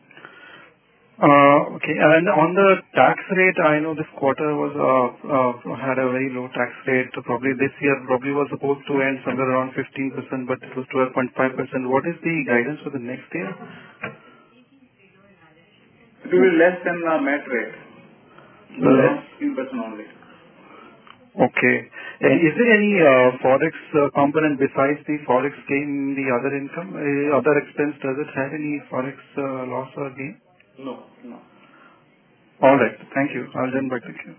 Uh, okay, and on the tax rate, I know this quarter was uh, uh, had a very low tax rate. Probably this year probably was supposed to end somewhere around fifteen percent, but it was twelve point five percent. What is the guidance for the next year? It will be less than the MAT rate. Less fifteen percent only. Okay. And is there any uh, forex uh, component besides the forex gain in the other income, uh, other expense? Does it have any forex uh, loss or gain? No, no. All right. Thank you. I'll then back to you.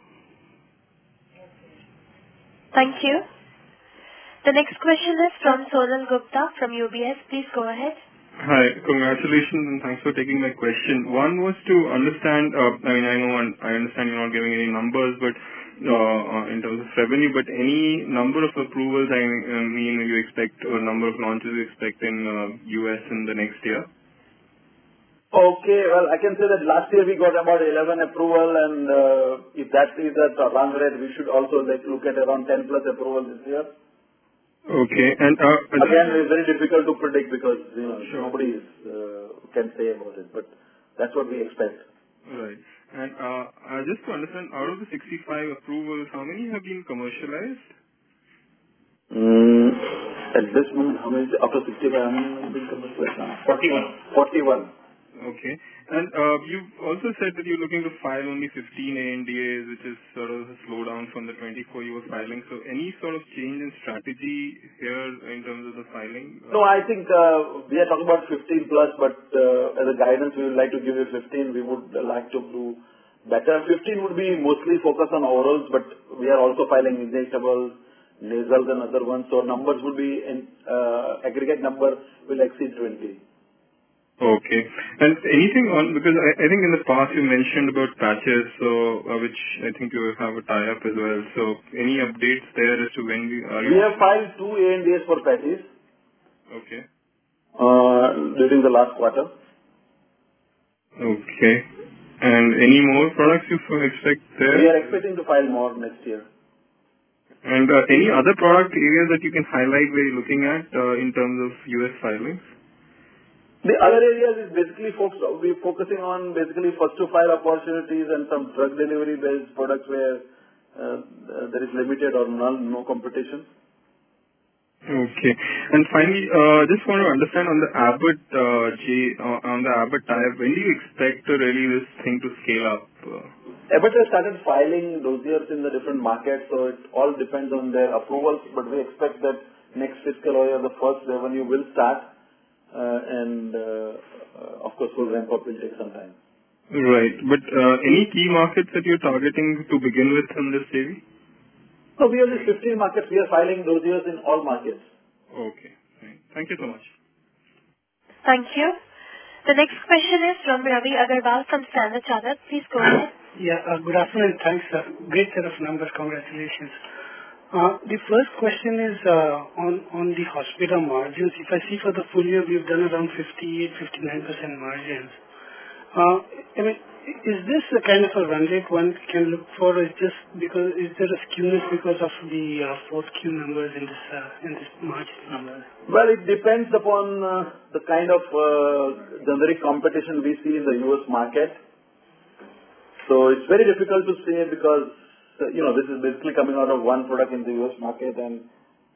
Thank you. The next question is from Sonal Gupta from U B S. Please go ahead. Hi. Congratulations, and thanks for taking my question. One was to understand, uh, I mean, I know and I understand you're not giving any numbers, but uh, in terms of revenue, but any number of approvals, I mean, you expect, or number of launches you expect in uh, U S in the next year? Okay, well, I can say that last year we got about eleven approval, and uh, if that is at the run rate, we should also like look at around ten plus approvals this year. Okay, and uh, again, it's very difficult to predict because you know sure. nobody is, uh, can say about it, but that's what we expect. Right, and uh, uh, just to understand, out of the sixty-five approvals, how many have been commercialized? Mm, at this moment, how many after sixty-five, how many have been commercialized now? Forty-one. Forty-one. Okay. And uh, you've also said that you're looking to file only fifteen A N D As, which is sort of a slowdown from the twenty-four you were filing. So any sort of change in strategy here in terms of the filing? No, I think uh, we are talking about fifteen plus, but uh, as a guidance, we would like to give you fifteen. We would like to do better. fifteen would be mostly focused on orals, but we are also filing injectables, nasals and other ones. So numbers would be, in uh, aggregate number will exceed twenty. Okay. And anything on, because I, I think in the past you mentioned about patches, so uh, which I think you have a tie-up as well. So any updates there as to when we are We have filed two A N D As for patches. Okay. Uh, during the last quarter. Okay. And any more products you expect there? We are expecting to file more next year. And uh, any other product areas that you can highlight where you're looking at uh, in terms of U S filings? The other areas is basically focus, we're focusing on basically first to file opportunities and some drug delivery based products where uh, there is limited or none, no competition. Okay. And finally, uh, just want to understand on the Abbott uh, J, uh, on the Abbott tie-up, when do you expect to really this thing to scale up? Uh, Abbott has started filing dossiers in the different markets, so it all depends on their approvals, but we expect that next fiscal year the first revenue will start, uh, and uh, of course full ramp up will take some time. Right. But uh, any key markets that you're targeting to begin with in this J V? So we have these fifteen markets. We are filing dossiers in all markets. Okay. Thank you so much. Thank you. The next question is from Ravi Agarwal from Standard Chartered. Please go ahead. Yeah, uh, good afternoon. Thanks, sir. Great set of numbers. Congratulations. Uh, the first question is uh, on, on the hospital margins. If I see for the full year, we've done around fifty-eight, fifty-nine percent margins. Uh, I mean, is this a kind of a run rate one can look for? Is just because is there a skewness because of the uh, fourth Q numbers in this uh, in this margin number? Well, it depends upon uh, the kind of uh, generic competition we see in the U S market. So it's very difficult to say because uh, you know this is basically coming out of one product in the U S market, and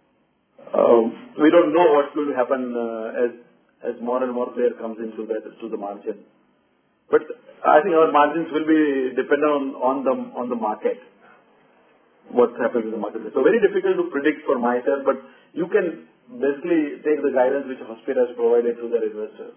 uh, we don't know what's going to happen uh, as as more and more player comes into that to the margin. But I think our margins will be dependent on, on the on the market, what happens in the market. So very difficult to predict for myself, but you can basically take the guidance which Hospira has provided to their investors.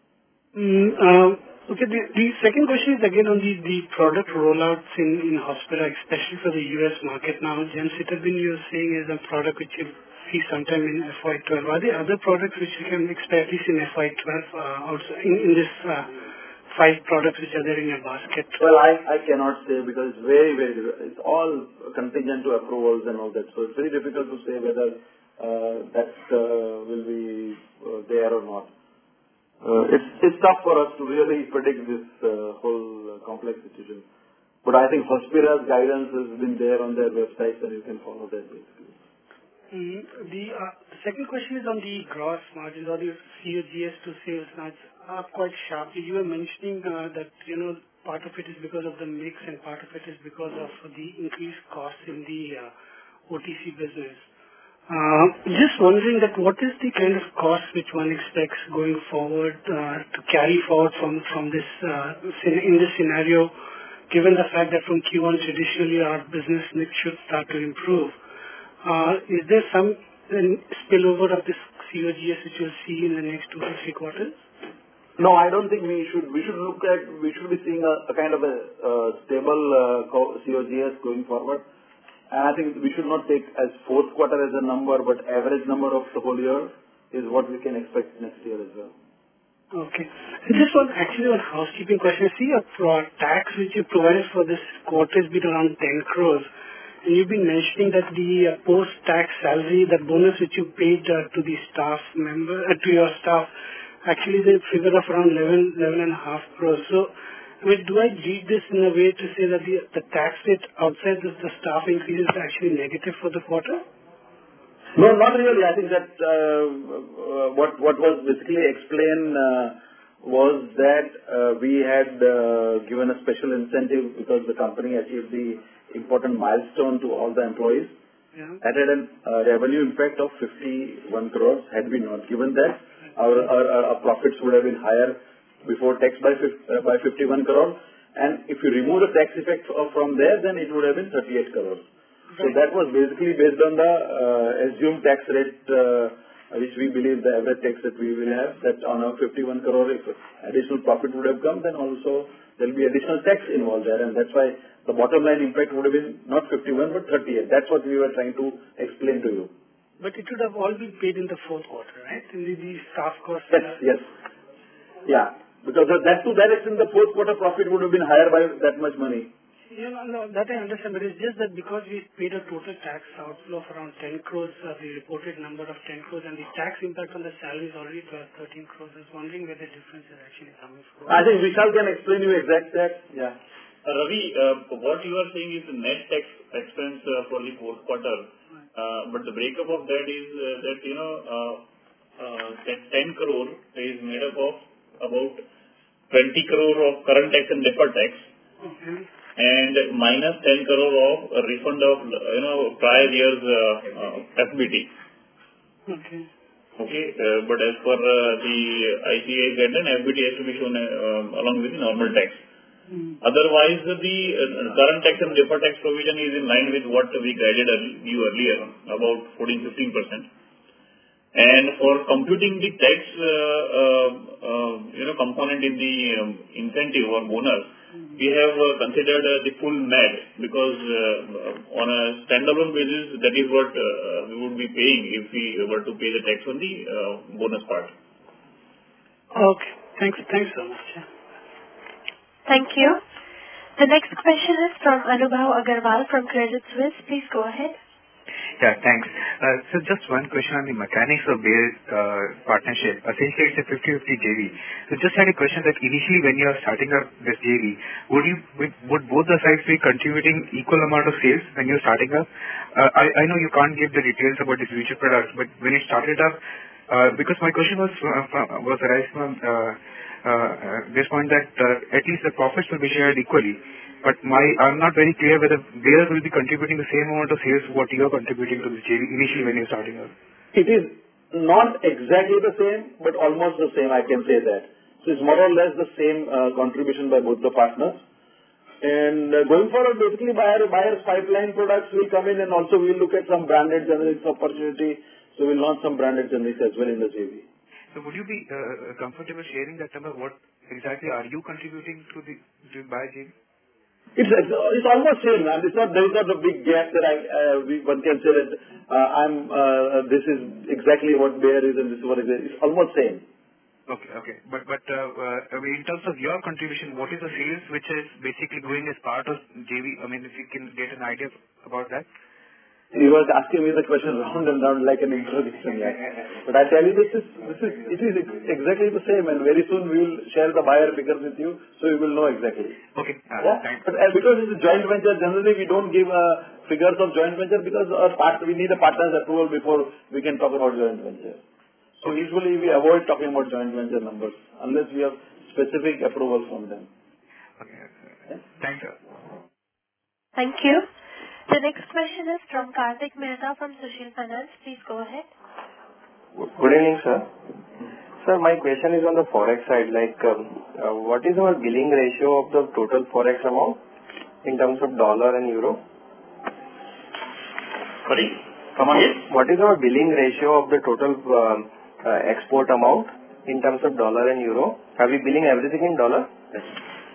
Mm, uh, okay, the, the second question is again on the, the product rollouts in, in Hospira, especially for the U S market now. Gemcitabine you're saying is a product which you see sometime in F Y twelve. Are there other products which you can expect at least in F Y twelve uh, also in, in this uh, five products which are there in your basket? Well, I, I cannot say because it's very, very, it's all contingent to approvals and all that. So it's very difficult to say whether uh, that uh, will be uh, there or not. Uh, it's, it's tough for us to really predict this uh, whole uh, complex situation. But I think Hospira's guidance has been there on their website, and you can follow that basically. Mm, the, uh, the second question is on the gross margins or the C O G S to sales. Now it's up quite sharply. You were mentioning uh, that you know part of it is because of the mix and part of it is because of the increased costs in the uh, O T C business. Uh, just wondering that what is the kind of cost which one expects going forward uh, to carry forward from from this uh, in this scenario, given the fact that from Q one traditionally our business mix should start to improve. Uh, is there some uh, spillover of this C O G S which you'll see in the next two to three quarters? No, I don't think we should. We should look at. We should be seeing a, a kind of a uh, stable uh, C O G S going forward. And I think we should not take as fourth quarter as a number, but average number of the whole year is what we can expect next year as well. Okay. So just one actually one housekeeping question. I see a pro- tax which you provided for this quarter has been around ten crores. And you've been mentioning that the uh, post-tax salary, that bonus which you paid uh, to the staff member, uh, to your staff, actually the figure of around eleven, eleven and a half crores. So, I mean, do I read this in a way to say that the, the tax rate outside the, the staff increase is actually negative for the quarter? No, not really. I think that uh, uh, what what was basically explained uh, was that uh, we had uh, given a special incentive because the company achieved the important milestone to all the employees. Yeah. That had a uh, revenue impact of fifty-one crores. Had we not given that, our, our, our profits would have been higher before tax by uh, by fifty-one crores. And if you remove the tax effect from there, then it would have been thirty-eight crores. So that was basically based on the uh, assumed tax rate, uh, which we believe the average tax that we will have, that on a fifty-one crore, if additional profit would have come, then also there will be additional tax involved there. And that's why the bottom line impact would have been not fifty-one, but thirty-eight. That's what we were trying to explain to you. But it would have all been paid in the fourth quarter, right? In the, the staff costs. Yes, yes. Yeah. Because that to that extent, the fourth quarter profit would have been higher by that much money. Yeah, no, no, that I understand, but it's just that because we paid a total tax outflow of around ten crores, uh, the reported number of ten crores, and the tax impact on the salary is already twelve, thirteen crores. I was wondering where the difference is actually coming from. I think Vishal can explain you exact tax. Yeah. Uh, Ravi, uh, what you are saying is the net tax expense uh, for the fourth quarter. Uh, but the breakup of that is uh, that, you know, uh, uh, that ten crore is made up of about twenty crore of current tax and deferred tax. Okay. And minus ten crore of a refund of, you know, prior year's uh, uh, F B T. Okay. Okay, uh, but as per uh, the I C A I guideline, F B T has to be shown uh, along with the normal tax. Mm. Otherwise, the uh, current tax and deferred tax provision is in line with what we guided early, you earlier, about fourteen to fifteen percent. And for computing the tax, uh, uh, uh, you know, component in the um, incentive or bonus, we have uh, considered uh, the full M A G because uh, on a standalone basis, that is what uh, we would be paying if we were to pay the tax on the uh, bonus part. Okay. Thanks. Thanks so much. Thank you. The next question is from Anubhav Agarwal from Credit Suisse. Please go ahead. Yeah, thanks. Uh, so just one question on the mechanics of Bayer uh, partnership. Essentially, it's a fifty fifty J V. So just had a question that initially when you are starting up this J V, would you would, would both the sides be contributing equal amount of sales when you're starting up? Uh, I, I know you can't give the details about the future products, but when you started up, uh, because my question was uh, from, was arising from uh, uh, this point that uh, at least the profits will be shared equally. But my, I'm not very clear whether Bayer will be contributing the same amount of sales what you are contributing to the J V initially when you're starting out. It is not exactly the same, but almost the same, I can say that. So it's more or less the same uh, contribution by both the partners. And uh, going forward, basically, Bayer, Bayer's pipeline products will come in, and also we'll look at some branded generics opportunity. So we'll launch some branded generics as well in the J V. So would you be uh, comfortable sharing that number? What exactly are you contributing to the to Bayer J V? It's, it's, it's almost same, and it's not, there is not a big gap that I, uh, we, one can say that uh, I'm, uh, this is exactly what Bayer is and this is what it is. It's almost same. Okay, okay. But, but uh, uh, I mean, in terms of your contribution, what is the sales which is basically going as part of J V? I mean, if you can get an idea about that. You were asking me the question round and round like an interrogation. Yeah. But I tell you, this is, this is, it is exactly the same, and very soon we will share the Bayer figures with you, so you will know exactly. Okay. Uh, yeah? Thanks. But uh, because it's a joint venture, generally we don't give uh, figures of joint venture because our part, we need a partner's approval before we can talk about joint venture. So okay. Usually we avoid talking about joint venture numbers unless we have specific approval from them. Okay. Yeah? Thanks, sir. Thank you. The next question is from Karthik Mehta from Sushil Finance. Please go ahead. Good evening, sir. Sir, my question is on the forex side. Like, um, uh, what is our billing ratio of the total forex amount in terms of dollar and euro? Sorry, come again. What is our billing ratio of the total um, uh, export amount in terms of dollar and euro? Are we billing everything in dollar? Yes.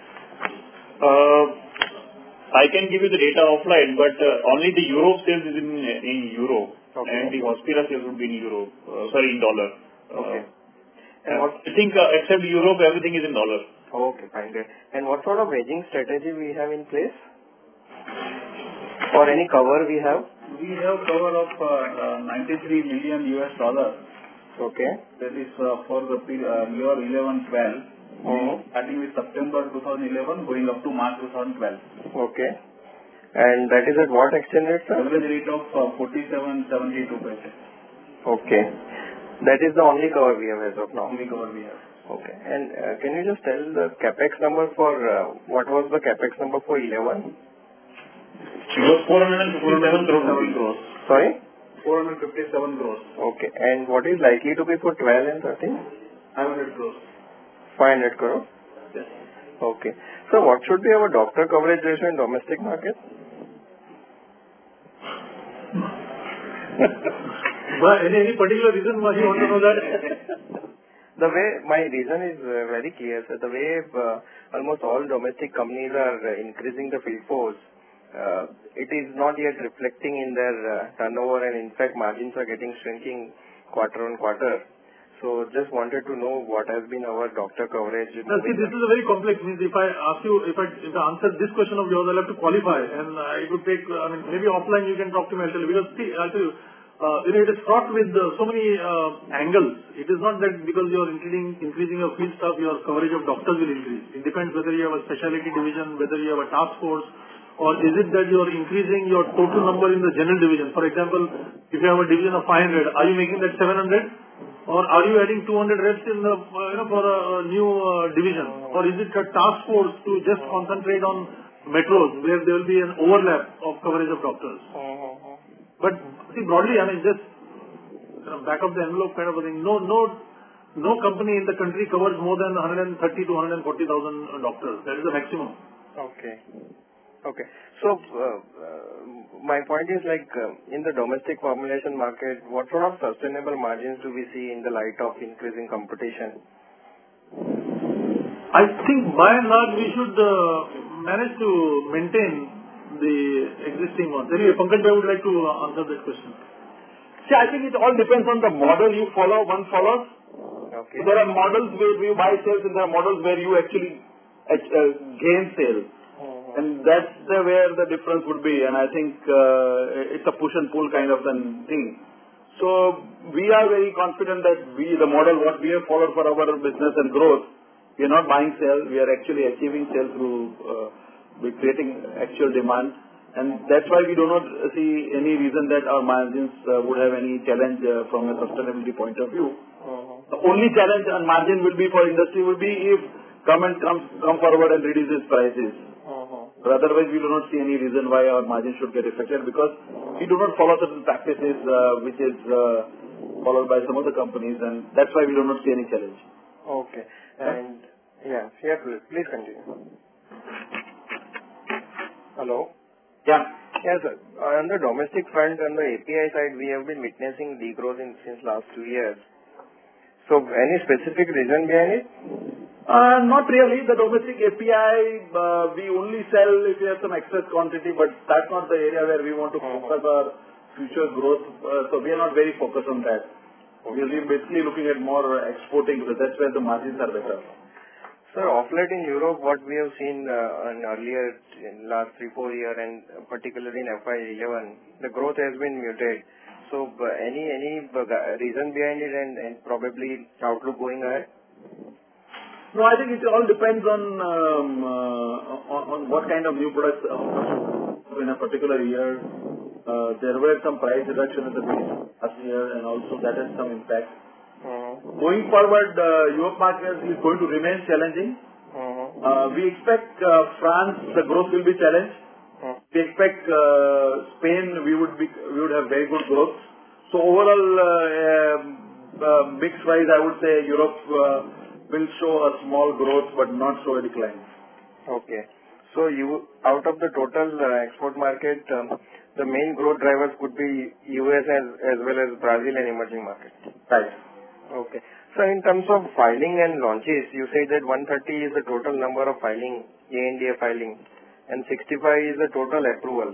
Uh, I can give you the data offline, but uh, only the Euro sales is in in euro, okay. And the Hospira sales would be in euro. Uh, sorry, in dollar. Okay. Uh, and what, I think uh, except Europe, everything is in dollar. Okay, fine. And what sort of hedging strategy we have in place? Or any cover we have? We have cover of uh, uh, ninety-three million U S dollars. Okay. That is uh, for the uh, year eleven twelve. Mm-hmm. Starting with September twenty eleven, going up to March twenty twelve. Okay. And that is at what exchange rate, sir? Average rate of uh, forty-seven seventy-two paise. Okay. That is the only cover we have as of now? Only cover we have. Okay. And uh, can you just tell the capex number for, uh, what was the capex number for eleven? It was four hundred fifty-seven crores. Sorry? four hundred fifty-seven crores. Okay. And what is likely to be for twelve and thirteen? five hundred crores. five hundred crore? Yes. Okay. So what should be our doctor coverage ratio in domestic market? But any, any particular reason why you want to know that? The way, my reason is uh, very clear. So the way uh, almost all domestic companies are uh, increasing the field force, uh, it is not yet reflecting in their uh, turnover, and in fact margins are getting shrinking quarter on quarter. So just wanted to know what has been our doctor coverage. No, see, this is a very complex. Means if I ask you, if I if I answer this question of yours, I'll have to qualify, and uh, it would take. I mean, maybe offline you can talk to me. I'll tell you, because see, I'll tell you, uh, you know, it is fraught with uh, so many uh, angles. It is not that because you are increasing increasing your field staff, your coverage of doctors will increase. It depends whether you have a specialty division, whether you have a task force, Or is it that you are increasing your total number in the general division? For example, if you have a division of five hundred, are you making that seven hundred? Or are you adding two hundred reps in the, uh, you know, for a, a new uh, division? Or is it a task force to just concentrate on metros where there will be an overlap of coverage of doctors? But see, broadly, I mean, just you know, back of the envelope kind of a thing. No, no, no company in the country covers more than one hundred thirty to one hundred forty thousand doctors. That is the maximum. Okay. Okay. So, uh, uh, my point is like, uh, in the domestic formulation market, what sort of sustainable margins do we see in the light of increasing competition? I think by and large we should uh, manage to maintain the existing ones. Anyway, Pankaj Bhai would like to answer that question. See, I think it all depends on the model you follow, one follows. Okay. There are models where you buy sales and there are models where you actually uh, gain sales. And that's the, where the difference would be. And I think uh, it's a push and pull kind of an thing. So we are very confident that we, the model what we have followed for our business and growth, we are not buying sales. We are actually achieving sales through uh, we're creating actual demand. And that's why we do not see any reason that our margins uh, would have any challenge uh, from a sustainability point of view. Uh-huh. The only challenge on margin will be for industry will be if government comes come forward and reduces prices. Uh-huh. But otherwise, we do not see any reason why our margin should get affected because we do not follow certain practices uh, which is uh, followed by some other companies, and that's why we do not see any challenge. Okay. And yeah, yeah, please, please continue. Hello. Yeah. Yes, sir. On the domestic front, on the A P I side, we have been witnessing degrowth in since last two years. So, any specific reason behind it? Uh, not really. The domestic A P I, uh, we only sell if we have some excess quantity, but that's not the area where we want to focus our future growth. Uh, so, we are not very focused on that. We are basically looking at more exporting because that's where the margins are better. Sir, of late in Europe, what we have seen uh, in earlier, in last three, four years, and particularly in F Y eleven, the growth has been muted. So, uh, any any uh, reason behind it and, and probably outlook going ahead? No, I think it all depends on um, uh, on, on what kind of new products uh, in a particular year. Uh, there were some price reduction at the beginning last year, and also that has some impact. Uh-huh. Going forward, uh, Europe market is going to remain challenging. Uh-huh. Uh, we expect uh, France, the growth will be challenged. Uh-huh. We expect uh, Spain, we would be we would have very good growth. So overall, uh, uh, mix-wise, I would say Europe uh, will show a small growth, but not show a decline. Okay. So you out of the total uh, export market, um, the main growth drivers could be U S as as well as Brazil and emerging markets. Right. Okay. So in terms of filing and launches, you say that one hundred thirty is the total number of filing, A N D A filing, and sixty-five is the total approval.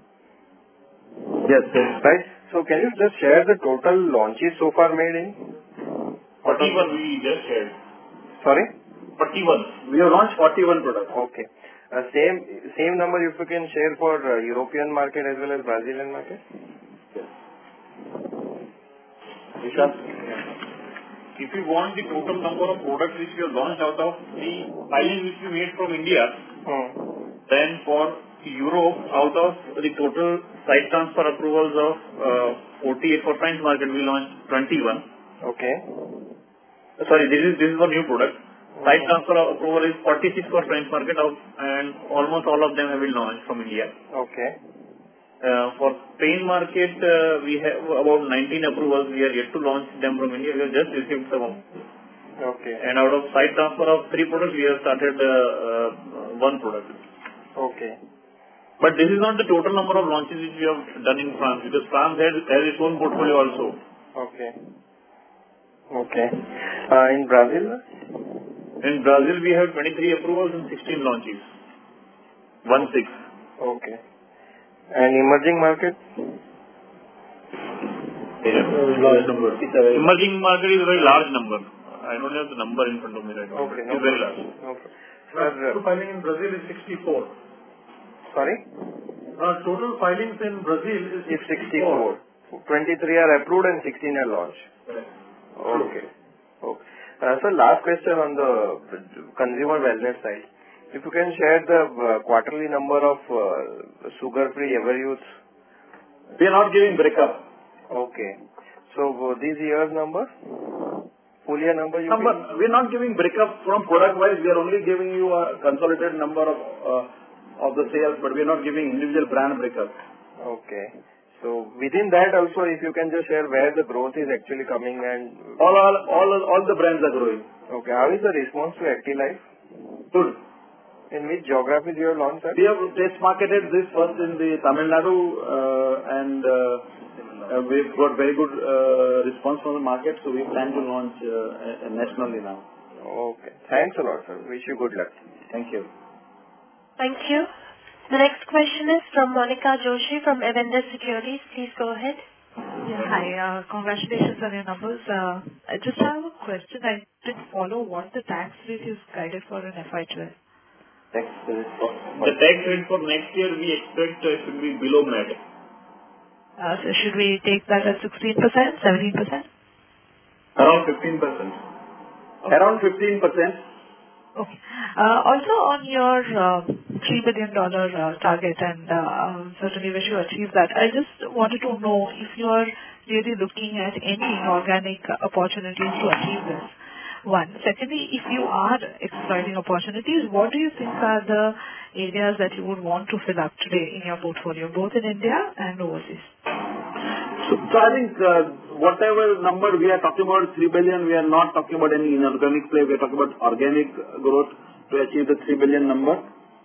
Yes, yes. Right. So can you just share the total launches so far made in? forty-one we just shared. Sorry? forty-one. We have launched forty-one products. Okay. Uh, same same number if you can share for uh, European market as well as Brazilian market? Yes. Vishal? If you want the total number of products which we have launched out of the filing which we made from India, hmm. then for Europe, out of the total site transfer approvals of uh, forty-eight for French market, we launched twenty-one. Okay. Sorry, this is this is for new product. Site transfer approval is forty-six for French market, out, and almost all of them have been launched from India. Okay. Uh, for Spain market, uh, we have about nineteen approvals. We are yet to launch them from India. We have just received some of them. Okay. And out of site transfer of three products, we have started uh, uh, one product. Okay. But this is not the total number of launches which we have done in France, because France has, has its own portfolio also. Okay. Okay. Uh, in Brazil? In Brazil, we have twenty-three approvals and sixteen launches. One six. Okay. And emerging market? Yeah. Large number. Emerging market is a very large number. I don't have the number in front of me right now. Okay. It's very large. Okay. Total filing in Brazil is sixty-four. Sorry? Uh, total filings in Brazil is Is sixty-four. sixty-four. twenty-three are approved and sixteen are launched. Okay. Okay. Uh, so last question on the consumer wellness side. If you can share the uh, quarterly number of uh, sugar-free Everyuth. We are not giving breakup. Okay. So uh, these year's number? Full year number you Number, can... we are not giving breakup from product wise. We are only giving you a consolidated number of uh, of the sales, but we are not giving individual brand breakup. Okay. So within that also, if you can just share where the growth is actually coming and... All, all, all, all the brands are growing. Okay. How is the response to ActiLife? Good. In which geographies you have launched that? We have test marketed this first in the Tamil Nadu uh, and uh, uh, we've got very good uh, response from the market, so we plan to launch uh, nationally now. Okay. Thanks a lot, sir. Wish you good luck. Thank you. Thank you. The next question is from Monica Joshi from Avendus Securities. Please go ahead. Yeah, hi. Uh, congratulations on your numbers. Uh, I just have a question. I didn't follow what the tax rate is guided for in F Y twelve. Tax rate for, the tax rate for next year we expect uh, should be below M A T. Uh, so should we take that as sixteen percent, seventeen percent? Around fifteen percent. Okay. Around fifteen percent. Okay. Uh, also on your uh, three billion dollars uh, target, and uh, certainly wish you achieve that, I just wanted to know if you are really looking at any inorganic opportunities to achieve this. One. Secondly, if you are exploring opportunities, what do you think are the areas that you would want to fill up today in your portfolio, both in India and overseas? So, so I think uh, whatever number we are talking about, three billion, we are not talking about any inorganic play. We are talking about organic growth to achieve the three billion number.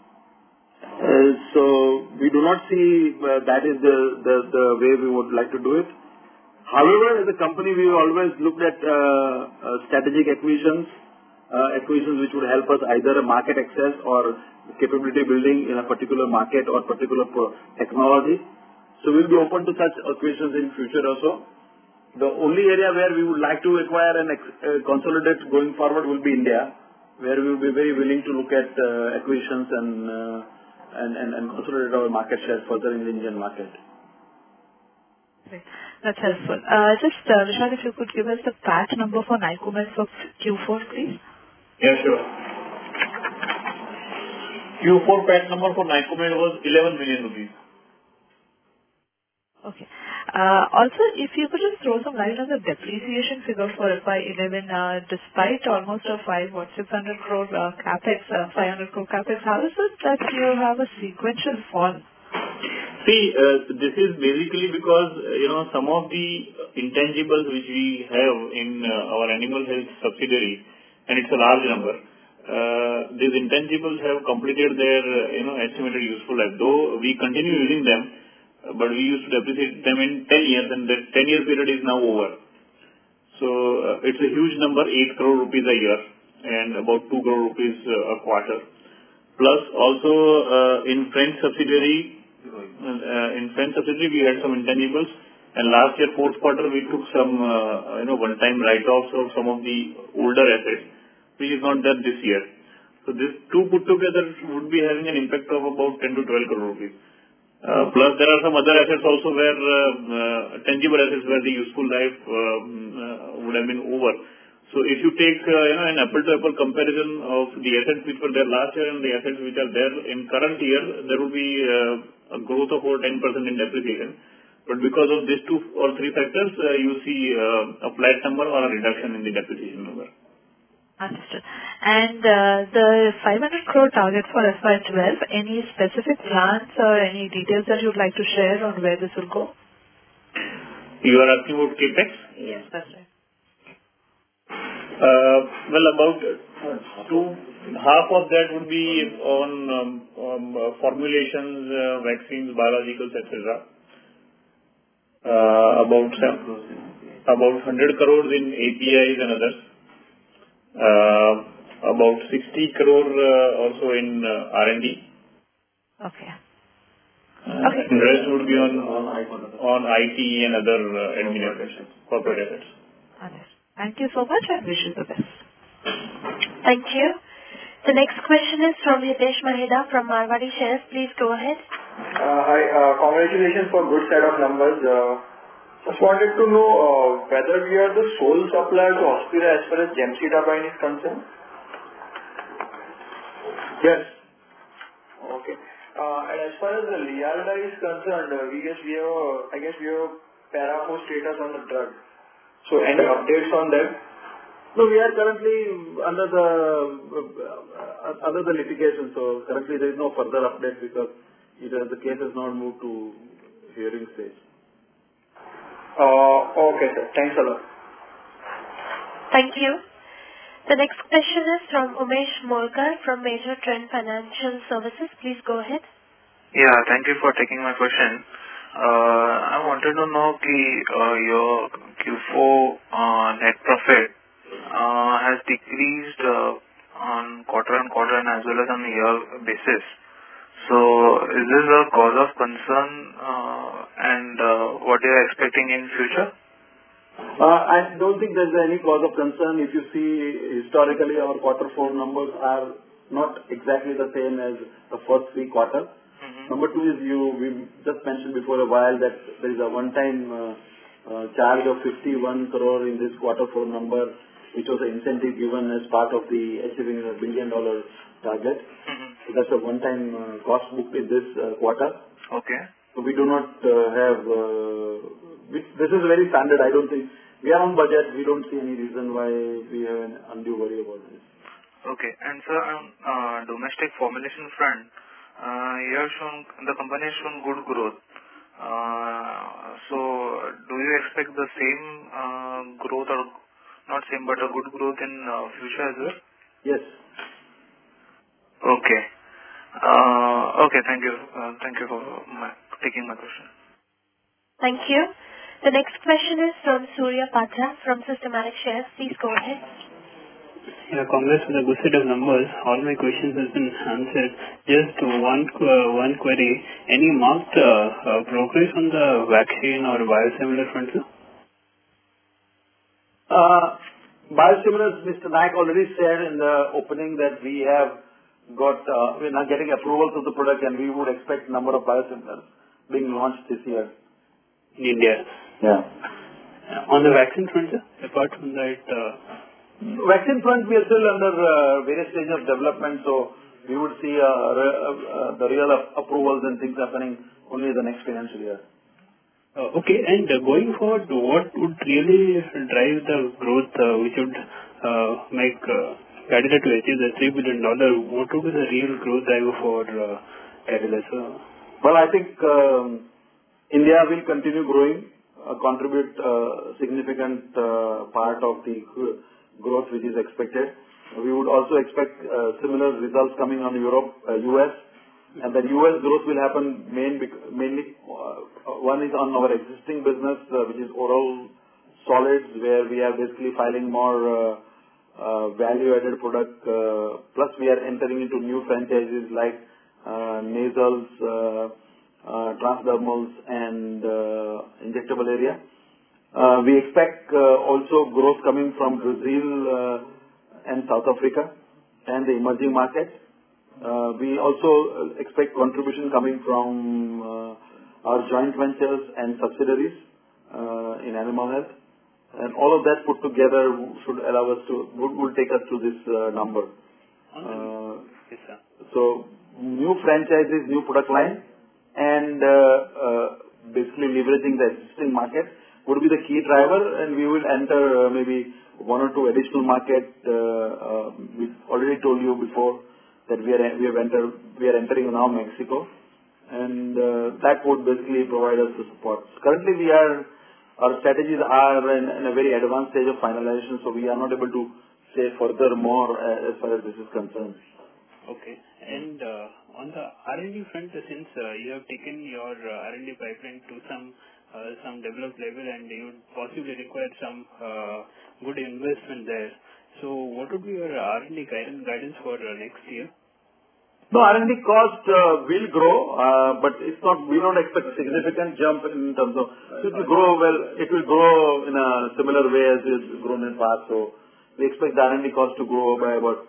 Uh, so we do not see uh, that is the, the, the way we would like to do it. However, as a company, we always looked at uh, uh, strategic acquisitions, uh, acquisitions which would help us either a market access or capability building in a particular market or particular pro- technology. So we'll be open to such acquisitions in future also. The only area where we would like to acquire and ex- uh, consolidate going forward will be India, where we will be very willing to look at uh, acquisitions and, uh, and, and and consolidate our market share further in the Indian market. Great. That's helpful. Uh, just, uh, Vishal, if you could give us the patch number for Nycomed for Q four, please. Yeah, sure. Q four patch number for Nycomed was eleven million rupees. Okay. Uh, also, if you could just throw some light on the depreciation figure for F Y eleven, uh, despite almost a five, what, six hundred crore uh, capex, uh, five hundred crore capex, how is it that you have a sequential fall? See, uh, this is basically because, uh, you know, some of the intangibles which we have in uh, our animal health subsidiary, and it's a large number, uh, these intangibles have completed their, uh, you know, estimated useful life. Though we continue using them, uh, but we used to depreciate them in ten years, and that ten year period is now over. So, uh, it's a huge number, eight crore rupees a year, and about two crore rupees uh, a quarter. Plus, also, uh, in French subsidiary, Uh, in French subsidiary, we had some intangibles, and last year, fourth quarter, we took some, uh, you know, one-time write-offs of some of the older assets, which is not there this year. So these two put together would be having an impact of about ten to twelve crore rupees. Uh, plus, there are some other assets also where, uh, uh, tangible assets where the useful life uh, uh, would have been over. So if you take, uh, you know, an apple-to-apple comparison of the assets which were there last year and the assets which are there in current year, there will be uh, a growth of over ten percent in depreciation. But because of these two or three factors, uh, you see uh, a flat number or a reduction in the depreciation number. Understood. And uh, the five hundred crore target for F Y twelve, any specific plans or any details that you'd like to share on where this will go? You are asking about CapEx? Yes, that's right. Uh, well, about two, half of that would be on um, um, uh, formulations, uh, vaccines, biologicals, et cetera. Uh, about about one hundred crores in A P Is and others. Uh, about sixty crore uh, also in uh, R and D. Okay. Uh, okay. The rest would be on on I T and other uh, administration, corporate assets. Understood. Thank you so much and wish you the best. Thank you. The next question is from Hitesh Maheda from Marwari Shares. Please go ahead. Uh, hi, uh, congratulations for good set of numbers. Uh, just wanted to know uh, whether we are the sole supplier to Hospira as far as Gemcitabine is concerned. Yes. Okay. Uh, and as far as the Lialda is concerned, uh, we guess we have, uh, I guess we have para four status on the drug. So any updates on that? No, we are currently under the uh, under the litigation. So currently there is no further update because it, uh, the case has not moved to hearing stage. Uh, okay, sir. Thanks a lot. Thank you. The next question is from Umesh Molkar from Major Trend Financial Services. Please go ahead. Yeah, thank you for taking my question. Uh, I wanted to know ki, uh, your Q four uh, net profit uh, has decreased uh, on quarter on quarter and as well as on a year basis. So, is this a cause of concern uh, and uh, what you are expecting in future? Uh, I don't think there's any cause of concern. If you see historically, our quarter four numbers are not exactly the same as the first three quarters. Mm-hmm. Number two is you, we just mentioned before a while that there is a one-time uh, uh, charge of fifty-one crore in this quarter four number, which was an incentive given as part of the achieving a billion dollar target. Mm-hmm. So that's a one-time uh, cost booked in this uh, quarter. Okay. So we do not uh, have, uh, we, this is very standard. I don't think, we are on budget. We don't see any reason why we have an undue worry about this. Okay. And sir, on uh, domestic formulation front, uh, you have shown, the company has shown good growth. Uh, so do you expect the same uh, growth or not same but a good growth in uh, future as well? Yes. Okay. Uh, okay, thank you. Uh, thank you for my, taking my question. Thank you. The next question is from Surya Patra from Systematic Shares. Please go ahead. Yeah, congrats for the good set of numbers. All my questions have been answered. Just one uh, one query. Any marked uh, uh, progress on the vaccine or biosimilar front, sir? Uh, biosimilars, Mister Naik already said in the opening that we have got, uh, we're now getting approvals of the product and we would expect number of biosimilars being launched this year. In India? Yeah. Uh, on the vaccine front, sir? Apart from that... Uh, Vaccine front, we are still under uh, various stages of development, so we would see uh, re- uh, the real ap- approvals and things happening only the next financial year. uh, okay, and uh, going forward, what would really drive the growth uh, which would uh, make uh, Cadila to achieve the three billion dollars? What would be the real growth driver for uh, Cadila, sir? Well, I think um, India will continue growing, uh, contribute uh, significant uh, part of the gr- growth which is expected. We would also expect uh, similar results coming on Europe, uh, U S, and the U S growth will happen main, mainly, uh, one is on our existing business, uh, which is oral solids, where we are basically filing more uh, uh, value-added product, uh, plus we are entering into new franchises like uh, nasals, uh, uh, transdermals, and uh, injectable area. Uh, we expect uh, also growth coming from Brazil uh, and South Africa and the emerging markets. Uh, we also expect contribution coming from uh, our joint ventures and subsidiaries uh, in animal health. And all of that put together should allow us to, would, would take us to this uh, number. Uh, yes, sir. So, new franchises, new product line, and uh, uh, basically leveraging the existing market would be the key driver, and we will enter uh, maybe one or two additional market. Uh, uh, we already told you before that we are we have entered we are entering now Mexico, and uh, that would basically provide us the support. Currently, we are our strategies are in, in a very advanced stage of finalization, so we are not able to say further more uh, as far as this is concerned. Okay. And uh, on the R and D front, uh, since uh, you have taken your uh, R and D pipeline to some uh, some developed level and you would possibly require some uh, good investment there. So what would be your R and D guidance, guidance for uh, next year? No, R and D cost uh, will grow, uh, but it's not. We don't expect a significant jump in terms of. So it will grow well. It will grow in a similar way as it's grown in past. So we expect the R and D cost to grow by about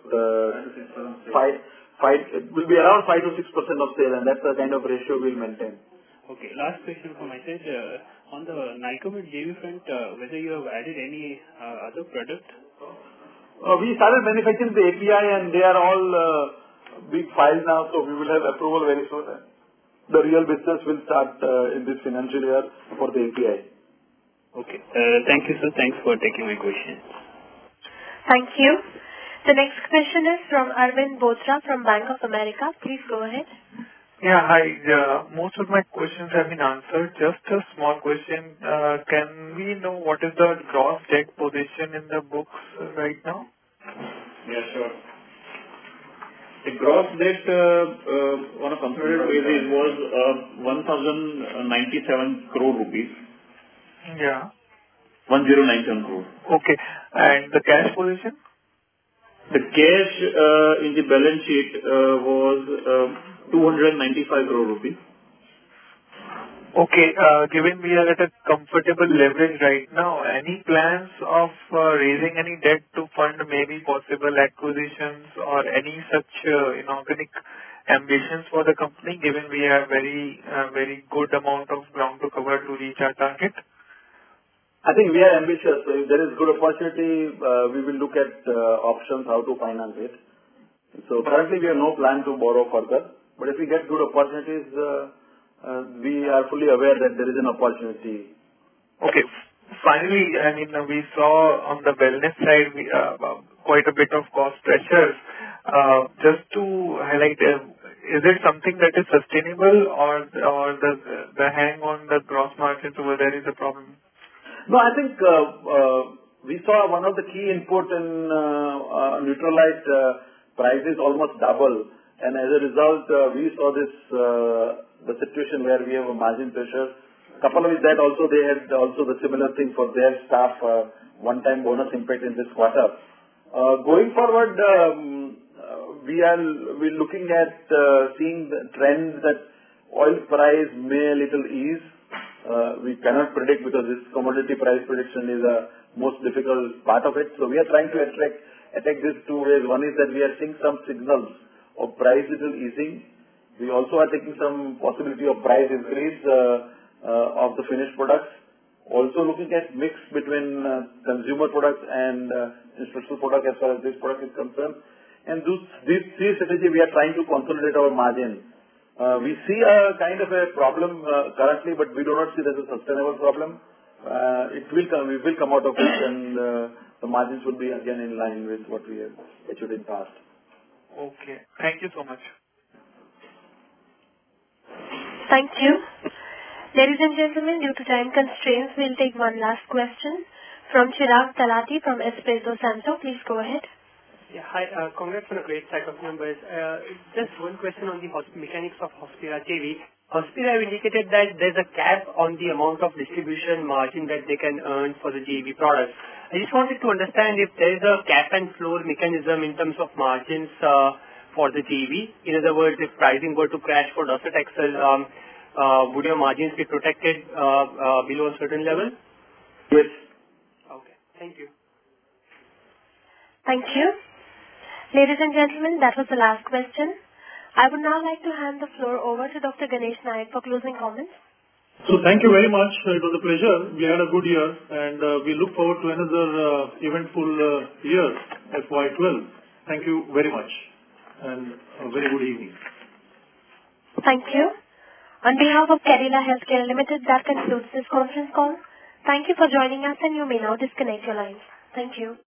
uh, five. Five. It will be around five to six percent of sale, and that's the kind of ratio we'll maintain. Okay. Last question from my side. Uh, on the Nycomed J V front, uh, whether you have added any uh, other product? Uh, we started manufacturing the A P I, and they are all. Uh, being filed now, so we will have approval very soon. The real business will start uh, in this financial year for the A P I. Okay. Uh, thank you, sir. Thanks for taking my question. Thank you. The next question is from Arvind Bothra from Bank of America. Please go ahead. Yeah, hi. Uh, most of my questions have been answered. Just a small question. Uh, can we know what is the gross debt position in the books right now? Yeah, sure. The gross debt uh, uh, on a consolidated basis was uh, one thousand ninety-seven crore rupees. Yeah. one thousand ninety-seven crore. Okay. And the cash position? The cash uh, in the balance sheet uh, was uh, two hundred ninety-five crore rupees. Okay. Uh, given we are at a comfortable leverage right now, any plans of uh, raising any debt to fund maybe possible acquisitions or any such uh, inorganic ambitions for the company, given we have very uh, very good amount of ground to cover to reach our target? I think we are ambitious. So if there is good opportunity, uh, we will look at uh, options how to finance it. So currently we have no plan to borrow further. But if we get good opportunities, uh, uh, we are fully aware that there is an opportunity. Okay. Finally, I mean, uh, we saw on the wellness side we, uh, uh, quite a bit of cost pressures. Uh, just to highlight, uh, is it something that is sustainable or or the the hang on the gross margins over there is a problem? No, I think uh, uh, we saw one of the key input in uh, uh, Nutralite uh, prices almost double, and as a result, uh, we saw this uh, the situation where we have a margin pressure. Couple with that, also they had also the similar thing for their staff, uh, one-time bonus impact in this quarter. Uh, going forward, um, uh, we are we looking at uh, seeing the trends that oil price may a little ease. Uh, we cannot predict because this commodity price prediction is a most difficult part of it. So we are trying to attract, attack this two ways. One is that we are seeing some signals of price little easing. We also are taking some possibility of price increase uh, uh, of the finished products. Also looking at mix between uh, consumer products and uh, institutional product as far as this product is concerned. And those, these three strategies we are trying to consolidate our margin. Uh, we see a kind of a problem uh, currently, but we do not see that as a sustainable problem. Uh, it will come, we will come out of it, and uh, the margins will be again in line with what we have achieved in past. Okay. Thank you so much. Thank you. Ladies and gentlemen, due to time constraints, we'll take one last question from Chirag Talati from Espresso Santo. Please go ahead. Yeah, hi. Uh, congrats on a great set of numbers. Uh, just one question on the mechanics of Hospira J V. Hospira have indicated that there's a cap on the amount of distribution margin that they can earn for the J V products. I just wanted to understand if there is a cap and floor mechanism in terms of margins uh, for the J V. In other words, if pricing were to crash for Dorset Excel, um, uh, would your margins be protected uh, uh, below a certain level? Yes. Okay. Thank you. Thank you. Ladies and gentlemen, that was the last question. I would now like to hand the floor over to Doctor Ganesh Nayak for closing comments. So thank you very much. It was a pleasure. We had a good year, and uh, we look forward to another uh, eventful uh, year, F Y twelve. Thank you very much, and a very good evening. Thank you. On behalf of Cadila Healthcare Limited, that concludes this conference call. Thank you for joining us, and you may now disconnect your lines. Thank you.